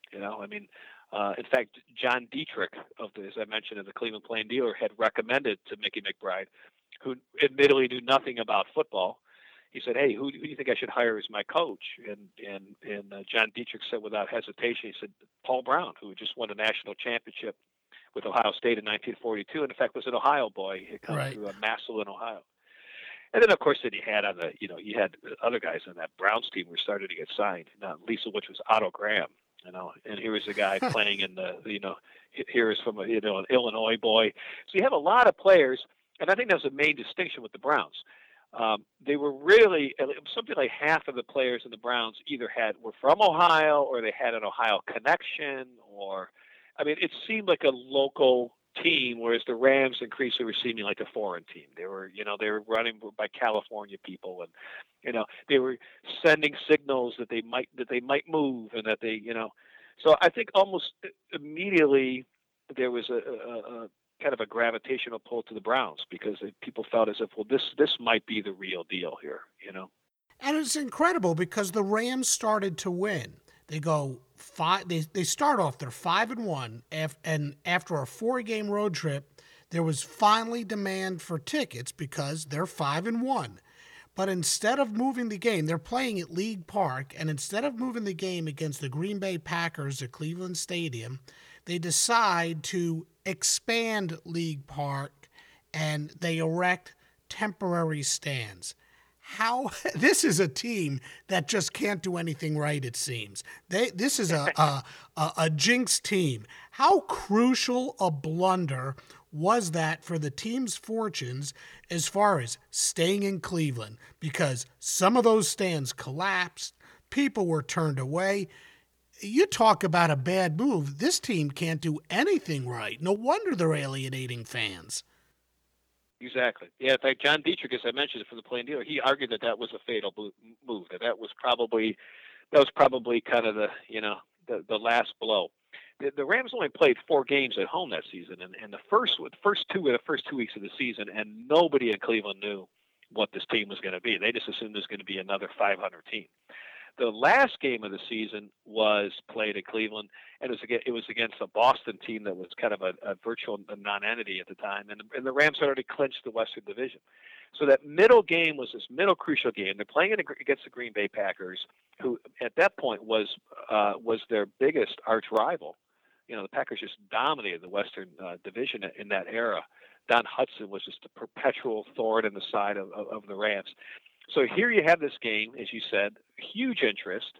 In fact, John Dietrich as I mentioned, of the Cleveland Plain Dealer, had recommended to Mickey McBride, who admittedly knew nothing about football. He said, "Hey, who do you think I should hire as my coach?" And John Dietrich said without hesitation, he said, Paul Brown, who just won a national championship with Ohio State in 1942, and in fact was an Ohio boy. He come through Massillon, Ohio. And then, of course, you had you had other guys on that Browns team who were starting to get signed. Lisa, which was Otto Graham, and here was a guy playing in here is from an Illinois boy. So you have a lot of players, and I think that was the main distinction with the Browns. They were really something like half of the players in the Browns either were from Ohio, or they had an Ohio connection, it seemed like a local team, whereas the Rams increasingly were seeming like a foreign team. They were running by California people, and they were sending signals that they might move, and that they. So I think almost immediately there was a kind of a gravitational pull to the Browns, because people felt as if, well, this might be the real deal here, And it's incredible because the Rams started to win. They go They start off, they're 5-1, and after a 4-game road trip, there was finally demand for tickets because they're 5-1. But instead of moving the game, they're playing at League Park, and instead of moving the game against the Green Bay Packers at Cleveland Stadium, they decide to expand League Park, and they erect temporary stands. This is a team that just can't do anything right, it seems. This is a jinx team. How crucial a blunder was that for the team's fortunes as far as staying in Cleveland? Because some of those stands collapsed, people were turned away. You talk about a bad move. This team can't do anything right. No wonder they're alienating fans. Exactly. Yeah, in fact, John Dietrich, as I mentioned, from the Plain Dealer, he argued that was a fatal move. That was probably kind of the last blow. The Rams only played 4 games at home that season, and the first 2 weeks of the season, and nobody in Cleveland knew what this team was going to be. They just assumed it was going to be another 500 team. The last game of the season was played in Cleveland, and it was against a Boston team that was kind of a virtual non-entity at the time, and the Rams had already clinched the Western Division. So that middle game was this middle crucial game. They're playing against the Green Bay Packers, who at that point was their biggest arch rival. The Packers just dominated the Western Division in that era. Don Hudson was just a perpetual thorn in the side of the Rams. So here you have this game, as you said, huge interest,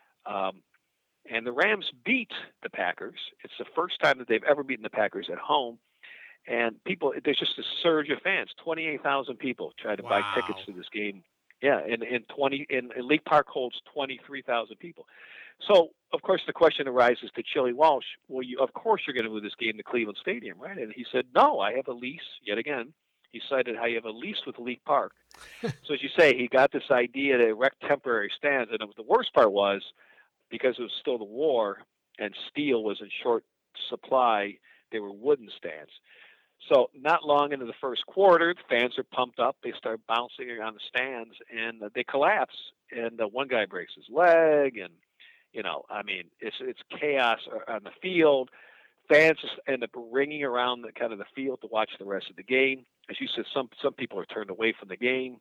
and the Rams beat the Packers. It's the first time that they've ever beaten the Packers at home, and there's just a surge of fans. 28,000 people tried to buy tickets to this game Yeah, and League Park holds 23,000 people. So, of course, the question arises to Chili Walsh. Well, of course you're going to move this game to Cleveland Stadium, right? And he said, no, I have a lease. Yet again, he cited how you have a lease with League Park. So, as you say, he got this idea to erect temporary stands, and the worst part was because it was still the war and steel was in short supply, they were wooden stands. So not long into the first quarter, the fans are pumped up. They start bouncing around the stands, and they collapse. And one guy breaks his leg, and I mean, it's chaos on the field. Fans just end up ringing around the field to watch the rest of the game. As you said, some people are turned away from the game,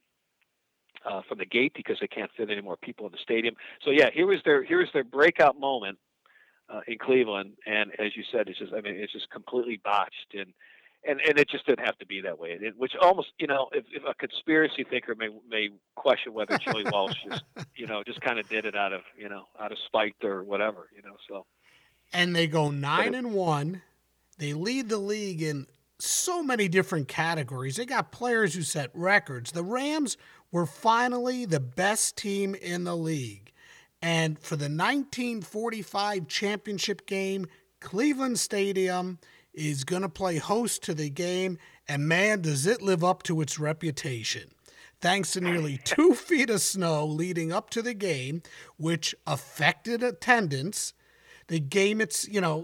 from the gate, because they can't fit any more people in the stadium. So yeah, here was their breakout moment in Cleveland, and as you said, it's just completely botched, and it just didn't have to be that way. Which almost, if a conspiracy thinker may question whether Chili Walsh just kind of did it out of spite or whatever, So. And they go 9-1. They lead the league in so many different categories. They got players who set records. The Rams were finally the best team in the league. And for the 1945 championship game, Cleveland Stadium is going to play host to the game, and man, does it live up to its reputation. Thanks to nearly 2 feet of snow leading up to the game, which affected attendance, the game, it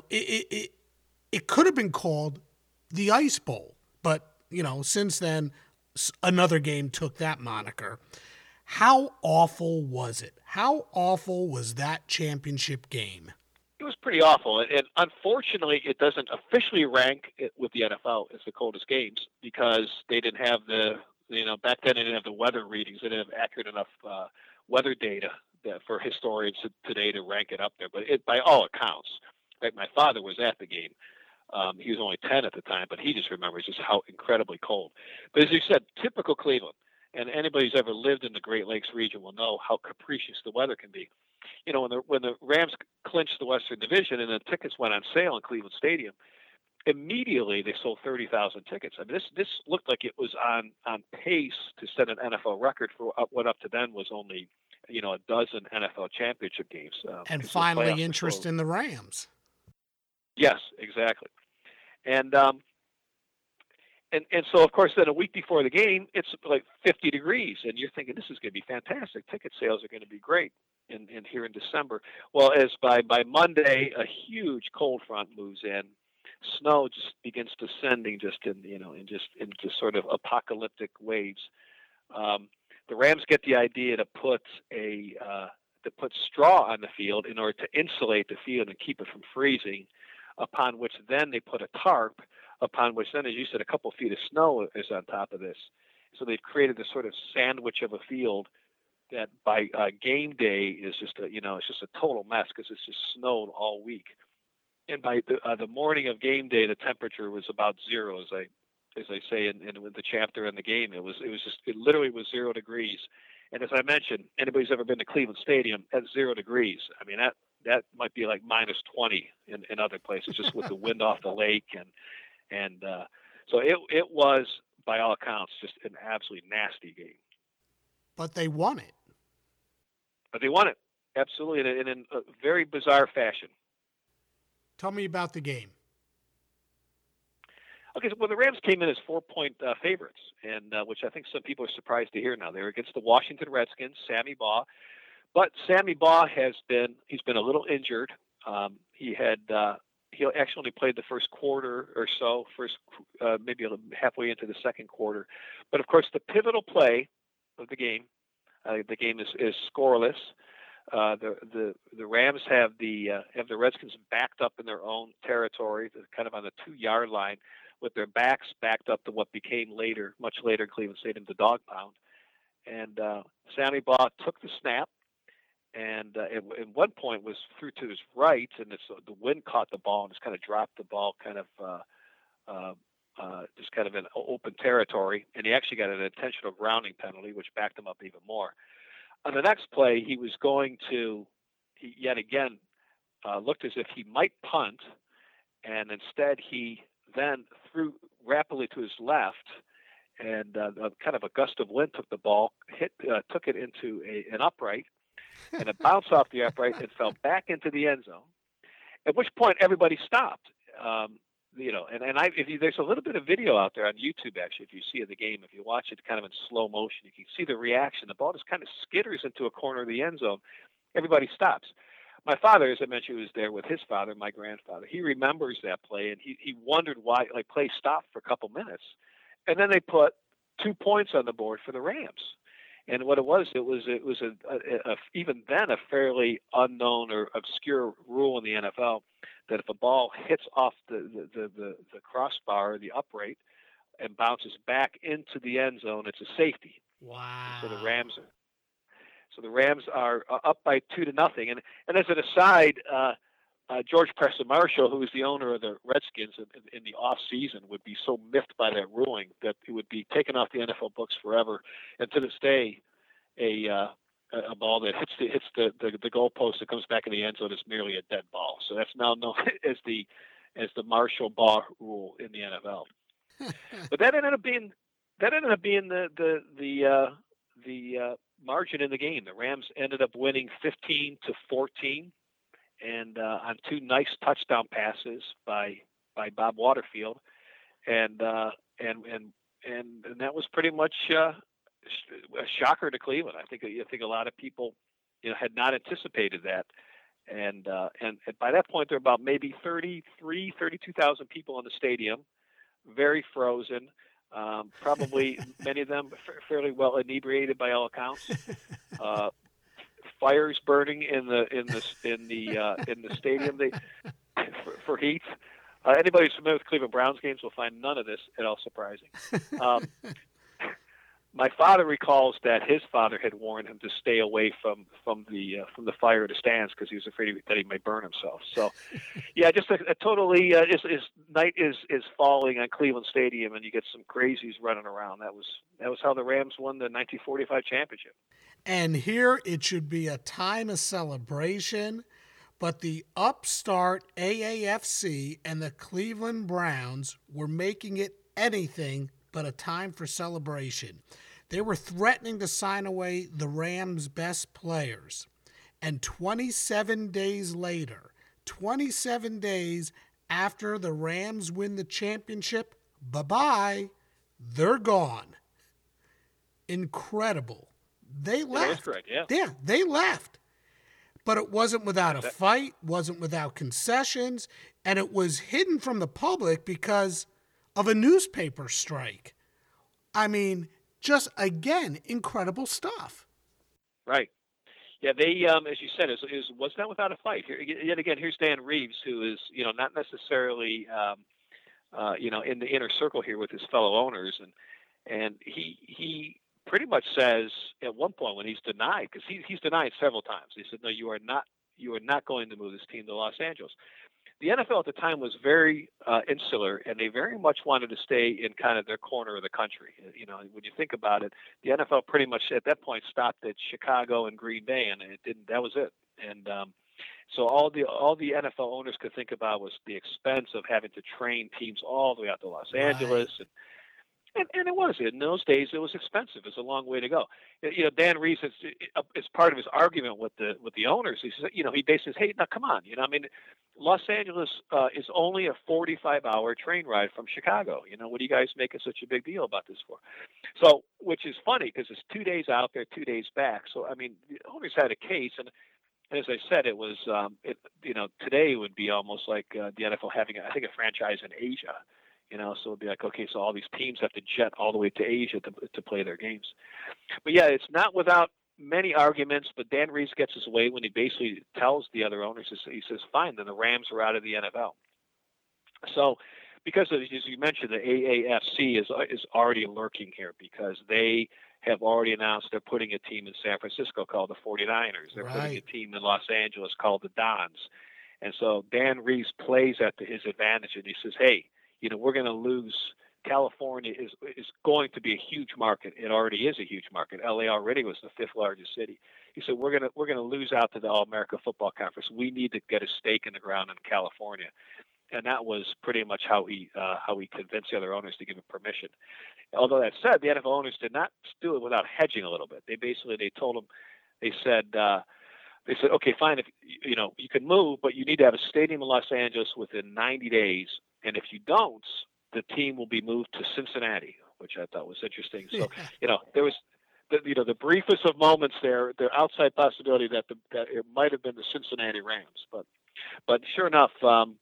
could have been called the Ice Bowl, but, since then, another game took that moniker. How awful was it? How awful was that championship game? It was pretty awful, and unfortunately, it doesn't officially rank with the NFL as the coldest games because they didn't have back then they didn't have the weather readings. They didn't have accurate enough weather data for historians today to rank it up there. But by all accounts, like my father was at the game. He was only 10 at the time, but he just remembers just how incredibly cold. But as you said, typical Cleveland, and anybody who's ever lived in the Great Lakes region will know how capricious the weather can be. When the Rams clinched the Western Division and the tickets went on sale in Cleveland Stadium, immediately they sold 30,000 tickets. I mean, this looked like it was on pace to set an NFL record for what up to then was only a dozen NFL championship games. And finally, interest in the Rams. Yes, exactly. And so, of course, then a week before the game, it's like 50 degrees, and you're thinking this is going to be fantastic. Ticket sales are going to be great in here in December. Well, as by Monday, a huge cold front moves in. Snow just begins descending, in sort of apocalyptic waves. The Rams get the idea to put straw on the field in order to insulate the field and keep it from freezing. Upon which then they put a tarp, upon which then, as you said, a couple feet of snow is on top of this. So they've created this sort of sandwich of a field that by game day is just a total mess because it's just snowed all week. And by the morning of game day, the temperature was about zero, as I say in the chapter in the game. It literally was 0 degrees. And as I mentioned, anybody who's ever been to Cleveland Stadium at 0 degrees, I mean that might be like minus 20 in other places, just with the wind off the lake, and so it was by all accounts just an absolutely nasty game. But they won it. Absolutely, in a very bizarre fashion. Tell me about the game. Okay, well, the Rams came in as 4-point favorites, and which I think some people are surprised to hear now. They were against the Washington Redskins, Sammy Baugh. But Sammy Baugh he's been a little injured. He actually only played the first quarter or so, maybe halfway into the second quarter. But of course, the pivotal play of the game is scoreless. The Rams have the Redskins backed up in their own territory, kind of on the 2-yard line, with their backs backed up to what became much later in Cleveland Stadium, the dog pound. And Sammy Baugh took the snap, and at one point was through to his right, and the wind caught the ball and just kind of dropped the ball, kind of just kind of in open territory, and he actually got an intentional grounding penalty, which backed him up even more. On the next play, he yet again looked as if he might punt, and instead he then threw rapidly to his left and kind of a gust of wind took the ball, took it into an upright, and it bounced off the upright and fell back into the end zone. At which point everybody stopped. There's a little bit of video out there on YouTube actually. If you see the game, if you watch it kind of in slow motion, you can see the reaction. The ball just kind of skitters into a corner of the end zone. Everybody stops. My father, as I mentioned, was there with his father, my grandfather. He remembers that play, and he wondered why play stopped for a couple minutes, and then they put 2 points on the board for the Rams. And what it was even then a fairly unknown or obscure rule in the NFL that if a ball hits off the crossbar or the upright and bounces back into the end zone, it's a safety. Wow. So the Rams are up by 2-0. And as an aside, George Preston Marshall, who was the owner of the Redskins in the off season, would be so miffed by that ruling that it would be taken off the NFL books forever. And to this day, a ball that hits the goalpost that comes back in the end zone is merely a dead ball. So that's now known as the Marshall Ball rule in the NFL. But that ended up being the margin in the game. The Rams ended up winning 15-14. And on 2 nice touchdown passes by Bob Waterfield, and that was pretty much a shocker to Cleveland. I think a lot of people had not anticipated that, and by that point there were about maybe 32,000 people in the stadium, very frozen. Probably many of them fairly well inebriated by all accounts. Fires burning in the stadium for heat. Anybody who's familiar with Cleveland Browns games will find none of this at all surprising. My father recalls that his father had warned him to stay away from the fire at the stands because he was afraid that he might burn himself. So, yeah, just a totally night is falling on Cleveland Stadium, and you get some crazies running around. That was how the Rams won the 1945 championship. And here it should be a time of celebration, but the upstart AAFC and the Cleveland Browns were making it anything but a time for celebration. They were threatening to sign away the Rams' best players. And 27 days later, 27 days after the Rams win the championship, bye-bye, they're gone. Incredible. They left. That's correct, yeah. Yeah, they left. But it wasn't without a fight, wasn't without concessions, and it was hidden from the public because of a newspaper strike. I mean, just, again, incredible stuff. Right. Yeah, they, as you said, was not without a fight. Yet again, here's Dan Reeves, who is, not necessarily, in the inner circle here with his fellow owners, and he pretty much says at one point when he's denied, because he's denied several times. He said, "No, you are not going to move this team to Los Angeles." The NFL at the time was very insular, and they very much wanted to stay in kind of their corner of the country. When you think about it, the NFL pretty much at that point stopped at Chicago and Green Bay, and it didn't. That was it. And so all the NFL owners could think about was the expense of having to train teams all the way out to Los Angeles. And it was. In those days, it was expensive. It was a long way to go. Dan Reeves is part of his argument with the owners. He says, he basically says, "Hey, now come on. Los Angeles is only a 45-hour train ride from Chicago. What are you guys making such a big deal about this for?" So, which is funny because it's 2 days out there, 2 days back. So, I mean, the owners had a case, and as I said, it was, today would be almost like the NFL having, I think, a franchise in Asia. So it'd be like, okay, so all these teams have to jet all the way to Asia to play their games. But yeah, it's not without many arguments, but Dan Reeves gets his way when he basically tells the other owners, he says, fine, then the Rams are out of the NFL. So because of, as you mentioned, the AAFC is already lurking here because they have already announced they're putting a team in San Francisco called the 49ers. They're putting a team in Los Angeles called the Dons. And so Dan Reeves plays at his advantage, and he says, hey, we're going to lose. California is going to be a huge market. It already is a huge market. LA already was the 5th largest city. He said, we're going to lose out to the All-America Football Conference. We need to get a stake in the ground in California. and that was pretty much how he convinced the other owners to give him permission. Although that said, the NFL owners did not do it without hedging a little bit. They told him, they said, okay, fine, if you can move, but you need to have a stadium in Los Angeles within 90 days, and if you don't, the team will be moved to Cincinnati, which I thought was interesting. So, there was the briefest of moments there, the outside possibility that it might have been the Cincinnati Rams, but sure enough,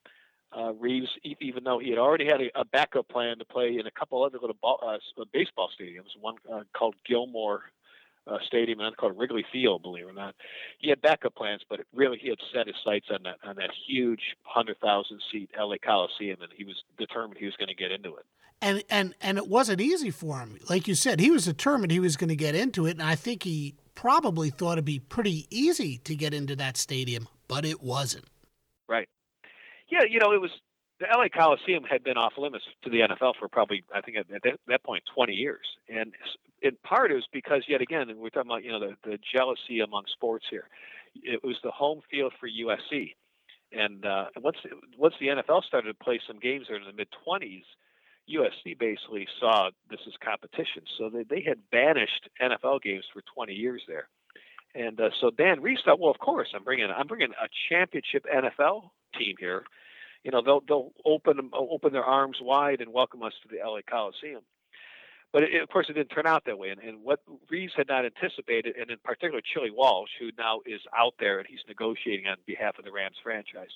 Reeves, even though he had already had a backup plan to play in a couple other little baseball stadiums, one called Gilmore Stadium and another called Wrigley Field, believe it or not, he had backup plans, but really he had set his sights on that huge 100,000 seat LA Coliseum, and he was determined he was going to get into it. And it wasn't easy for him. Like you said, he was determined he was going to get into it, and I think he probably thought it'd be pretty easy to get into that stadium, but it wasn't. Right. Yeah, it was the LA Coliseum had been off limits to the NFL for probably, I think at that point, 20 years. And in part it was because, yet again, and we're talking about, the jealousy among sports here. It was the home field for USC. And once the NFL started to play some games there in the mid-20s, USC basically saw this as competition. So they had banished NFL games for 20 years there. And so Dan Reeves thought, well, of course, I'm bringing a championship NFL team here. They'll open their arms wide and welcome us to the LA Coliseum. But of course, it didn't turn out that way. And what Reeves had not anticipated, and in particular Chili Walsh, who now is out there and he's negotiating on behalf of the Rams franchise,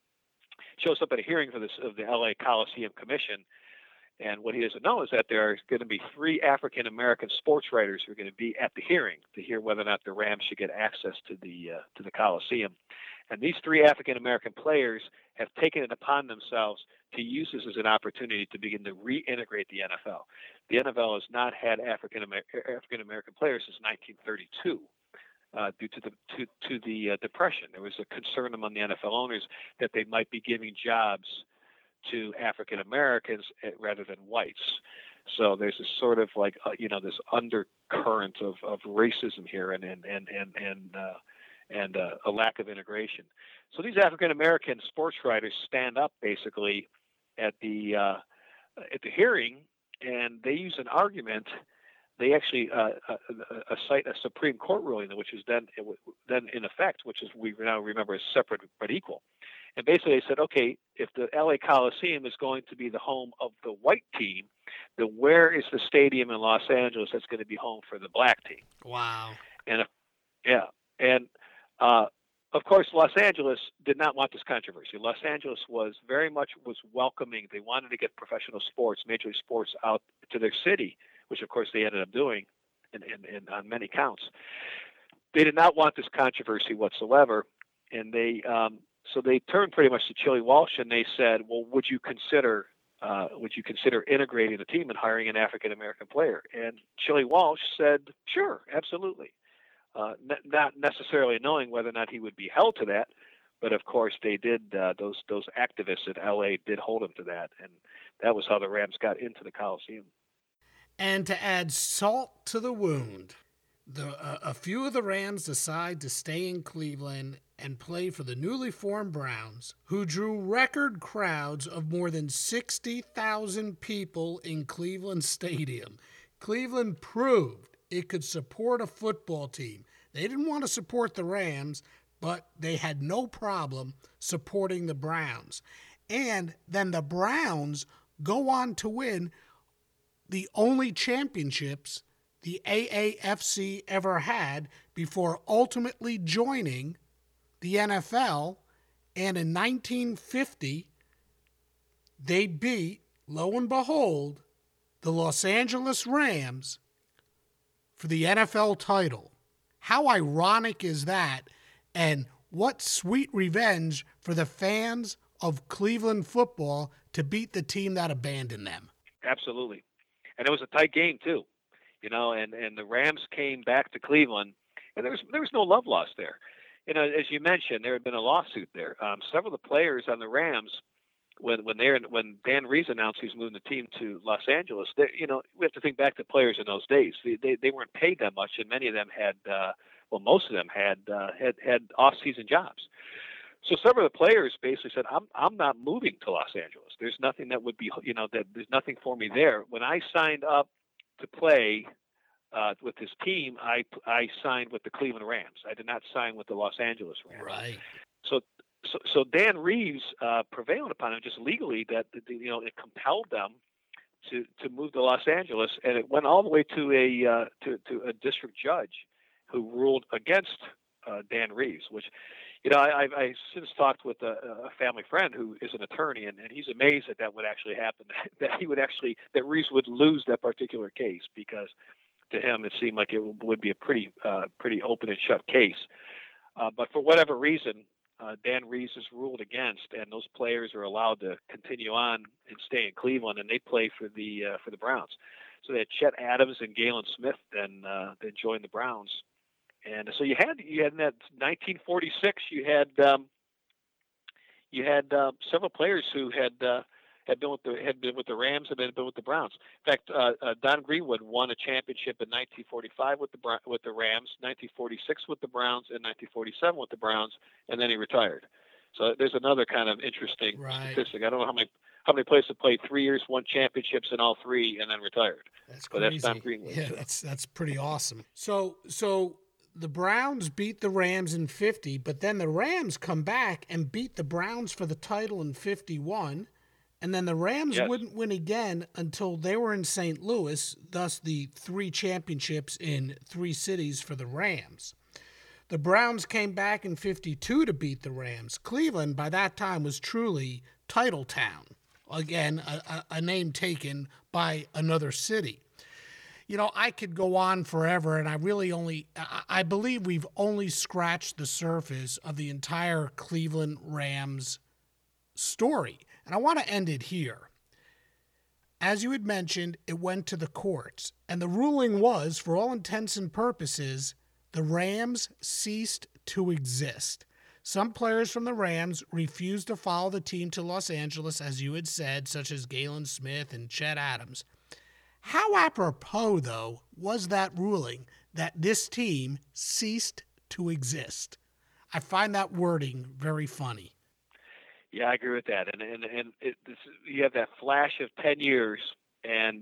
shows up at a hearing of the LA Coliseum Commission. And what he doesn't know is that there are going to be 3 African-American sports writers who are going to be at the hearing to hear whether or not the Rams should get access to the Coliseum. And these 3 African-American players have taken it upon themselves to use this as an opportunity to begin to reintegrate the NFL. The NFL has not had African-American players since 1932. Due to the Depression, there was a concern among the NFL owners that they might be giving jobs to African Americans rather than whites. So there's this sort of this undercurrent of racism here and a lack of integration. So these African American sports writers stand up basically at the hearing, and they use an argument. They actually cite a Supreme Court ruling, which is then in effect, which is we now remember as separate but equal. And basically they said, okay, if the LA Coliseum is going to be the home of the white team, then where is the stadium in Los Angeles that's going to be home for the black team? Wow. And of course, Los Angeles did not want this controversy. Los Angeles was welcoming. They wanted to get professional sports, major league sports out to their city, which of course they ended up doing in on many counts. They did not want this controversy whatsoever, and they turned pretty much to Chili Walsh and they said, well, would you consider integrating the team and hiring an African American player? And Chili Walsh said, sure, absolutely. Not necessarily knowing whether or not he would be held to that, but of course they did. Those activists in LA did hold him to that, and that was how the Rams got into the Coliseum. And to add salt to the wound, a few of the Rams decide to stay in Cleveland and play for the newly formed Browns, who drew record crowds of more than 60,000 people in Cleveland Stadium. Cleveland proved it could support a football team. They didn't want to support the Rams, but they had no problem supporting the Browns. And then the Browns go on to win the only championships the AAFC ever had before ultimately joining the NFL. And in 1950, they beat, lo and behold, the Los Angeles Rams for the NFL title. How ironic is that? And what sweet revenge for the fans of Cleveland football to beat the team that abandoned them. Absolutely. And it was a tight game too, and the Rams came back to Cleveland, and there was no love lost there. As you mentioned, there had been a lawsuit there. Several of the players on the Rams, when Dan Reeves announced he was moving the team to Los Angeles, we have to think back to players in those days. They weren't paid that much, and many of them had, most of them had off-season jobs. So some of the players basically said, I'm not moving to Los Angeles. There's nothing that would be, that there's nothing for me there. When I signed up to play with this team, I signed with the Cleveland Rams. I did not sign with the Los Angeles Rams. Right. So Dan Reeves prevailed upon him just legally that it compelled them to move to Los Angeles, and it went all the way to a district judge who ruled against Dan Reeves, which I since talked with a family friend who is an attorney, and he's amazed that would actually happen, that Reeves would lose that particular case, because to him it seemed like it would be a pretty open and shut case. But for whatever reason, Dan Reeves is ruled against, and those players are allowed to continue on and stay in Cleveland, and they play for the Browns. So they had Chet Adams and Galen Smith then joined the Browns. And so you had in that 1946 you had several players who had been with the Rams and then been with the Browns. In fact, Don Greenwood won a championship in 1945 with the Rams, 1946 with the Browns, and 1947 with the Browns, and then he retired. So there's another kind of interesting statistic. I don't know how many players have played 3 years, won championships in all three, and then retired. That's crazy. But that's Don Greenwood. Yeah, that's pretty awesome. So the Browns beat the Rams in 50, but then the Rams come back and beat the Browns for the title in 51, and then the Rams wouldn't win again until they were in St. Louis, thus the 3 championships in 3 cities for the Rams. The Browns came back in 52 to beat the Rams. Cleveland, by that time, was truly Title Town. Again, a name taken by another city. I could go on forever, and I believe we've only scratched the surface of the entire Cleveland Rams story. And I want to end it here. As you had mentioned, it went to the courts, and the ruling was, for all intents and purposes, the Rams ceased to exist. Some players from the Rams refused to follow the team to Los Angeles, as you had said, such as Galen Smith and Chet Adams. How apropos, though, was that ruling that this team ceased to exist? I find that wording very funny. Yeah, I agree with that. And you have that flash of 10 years, and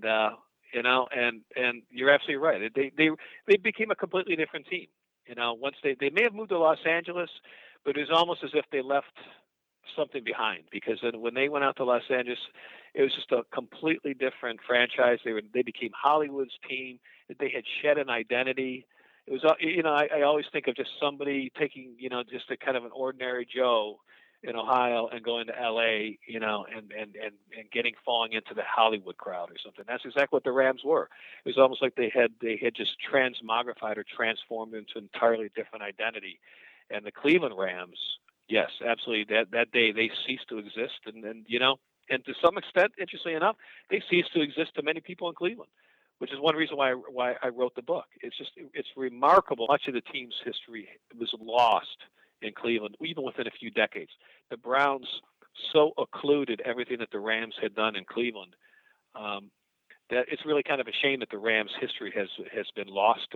and you're absolutely right. They became a completely different team. Once they may have moved to Los Angeles, but it was almost as if they left something behind, because when they went out to Los Angeles, it was just a completely different franchise. They became Hollywood's team. They had shed an identity. It was I always think of just somebody taking just a kind of an ordinary Joe in Ohio and going to LA, and falling into the Hollywood crowd or something. That's exactly what the Rams were. It was almost like they had just transmogrified or transformed into an entirely different identity. And the Cleveland Rams, yes, absolutely. That day they ceased to exist, and to some extent, interestingly enough, they ceased to exist to many people in Cleveland, which is one reason why I wrote the book. It's remarkable. Much of the team's history was lost in Cleveland, even within a few decades. The Browns so occluded everything that the Rams had done in Cleveland that it's really kind of a shame that the Rams' history has been lost.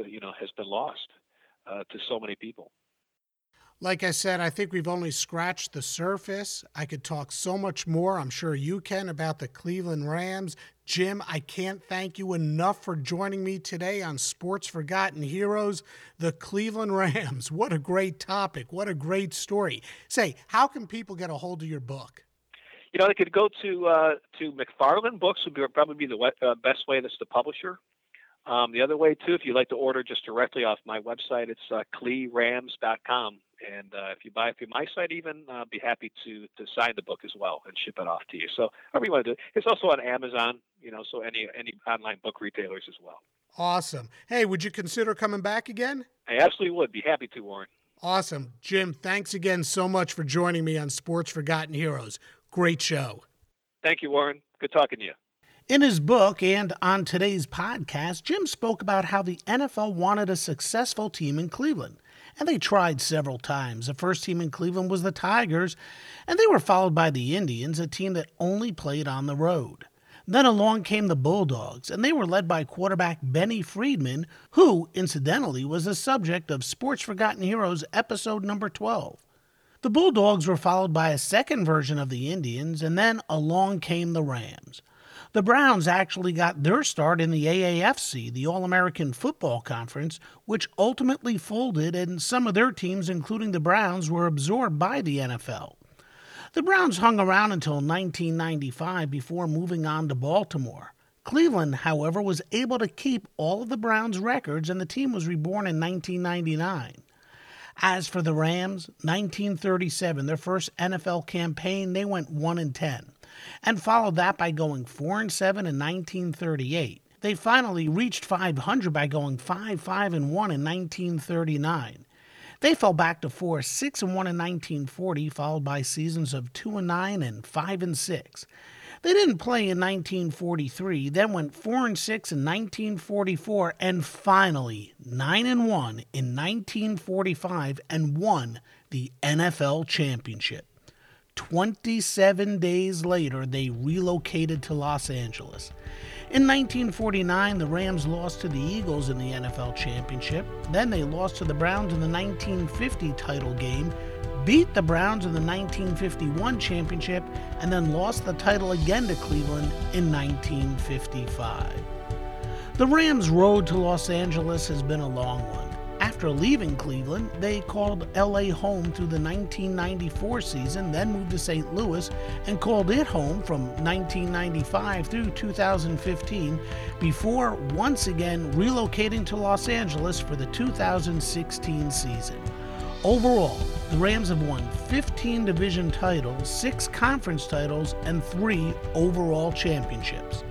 To so many people. Like I said, I think we've only scratched the surface. I could talk so much more, I'm sure you can, about the Cleveland Rams. Jim, I can't thank you enough for joining me today on Sports Forgotten Heroes, the Cleveland Rams. What a great topic. What a great story. Say, how can people get a hold of your book? They could go to McFarland Books would probably be the best way. That's the publisher. The other way, too, if you'd like to order just directly off my website, it's clerams.com. And if you buy it through my site, even, I'd be happy to sign the book as well and ship it off to you. So however you want to do it. It's also on Amazon, so any online book retailers as well. Awesome. Hey, would you consider coming back again? I absolutely would. Be happy to, Warren. Awesome. Jim, thanks again so much for joining me on Sports Forgotten Heroes. Great show. Thank you, Warren. Good talking to you. In his book and on today's podcast, Jim spoke about how the NFL wanted a successful team in Cleveland. And they tried several times. The first team in Cleveland was the Tigers, and they were followed by the Indians, a team that only played on the road. Then along came the Bulldogs, and they were led by quarterback Benny Friedman, who, incidentally, was the subject of Sports Forgotten Heroes episode number 12. The Bulldogs were followed by a second version of the Indians, and then along came the Rams. The Browns actually got their start in the AAFC, the All-American Football Conference, which ultimately folded, and some of their teams, including the Browns, were absorbed by the NFL. The Browns hung around until 1995 before moving on to Baltimore. Cleveland, however, was able to keep all of the Browns' records, and the team was reborn in 1999. As for the Rams, 1937, their first NFL campaign, they went 1-10, and followed that by going 4-7 in 1938. They finally reached 500 by going 5-5-1 in 1939. They fell back to 4-6-1 in 1940, followed by seasons of 2-9 and 5-6. They didn't play in 1943, then went 4-6 in 1944, and finally 9-1 in 1945 and won the NFL championship. 27 days later, they relocated to Los Angeles. In 1949, the Rams lost to the Eagles in the NFL championship. Then they lost to the Browns in the 1950 title game, beat the Browns in the 1951 championship, and then lost the title again to Cleveland in 1955. The Rams' road to Los Angeles has been a long one. After leaving Cleveland, they called LA home through the 1994 season, then moved to St. Louis and called it home from 1995 through 2015, before once again relocating to Los Angeles for the 2016 season. Overall, the Rams have won 15 division titles, 6 conference titles, and 3 overall championships.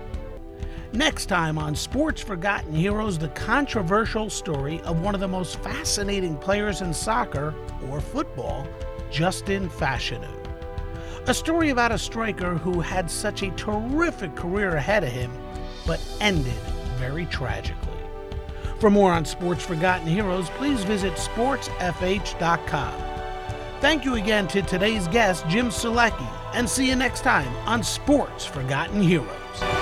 Next time on Sports Forgotten Heroes, the controversial story of one of the most fascinating players in soccer, or football, Justin Fashanu. A story about a striker who had such a terrific career ahead of him, but ended very tragically. For more on Sports Forgotten Heroes, please visit sportsfh.com. Thank you again to today's guest, Jim Selecki, and see you next time on Sports Forgotten Heroes.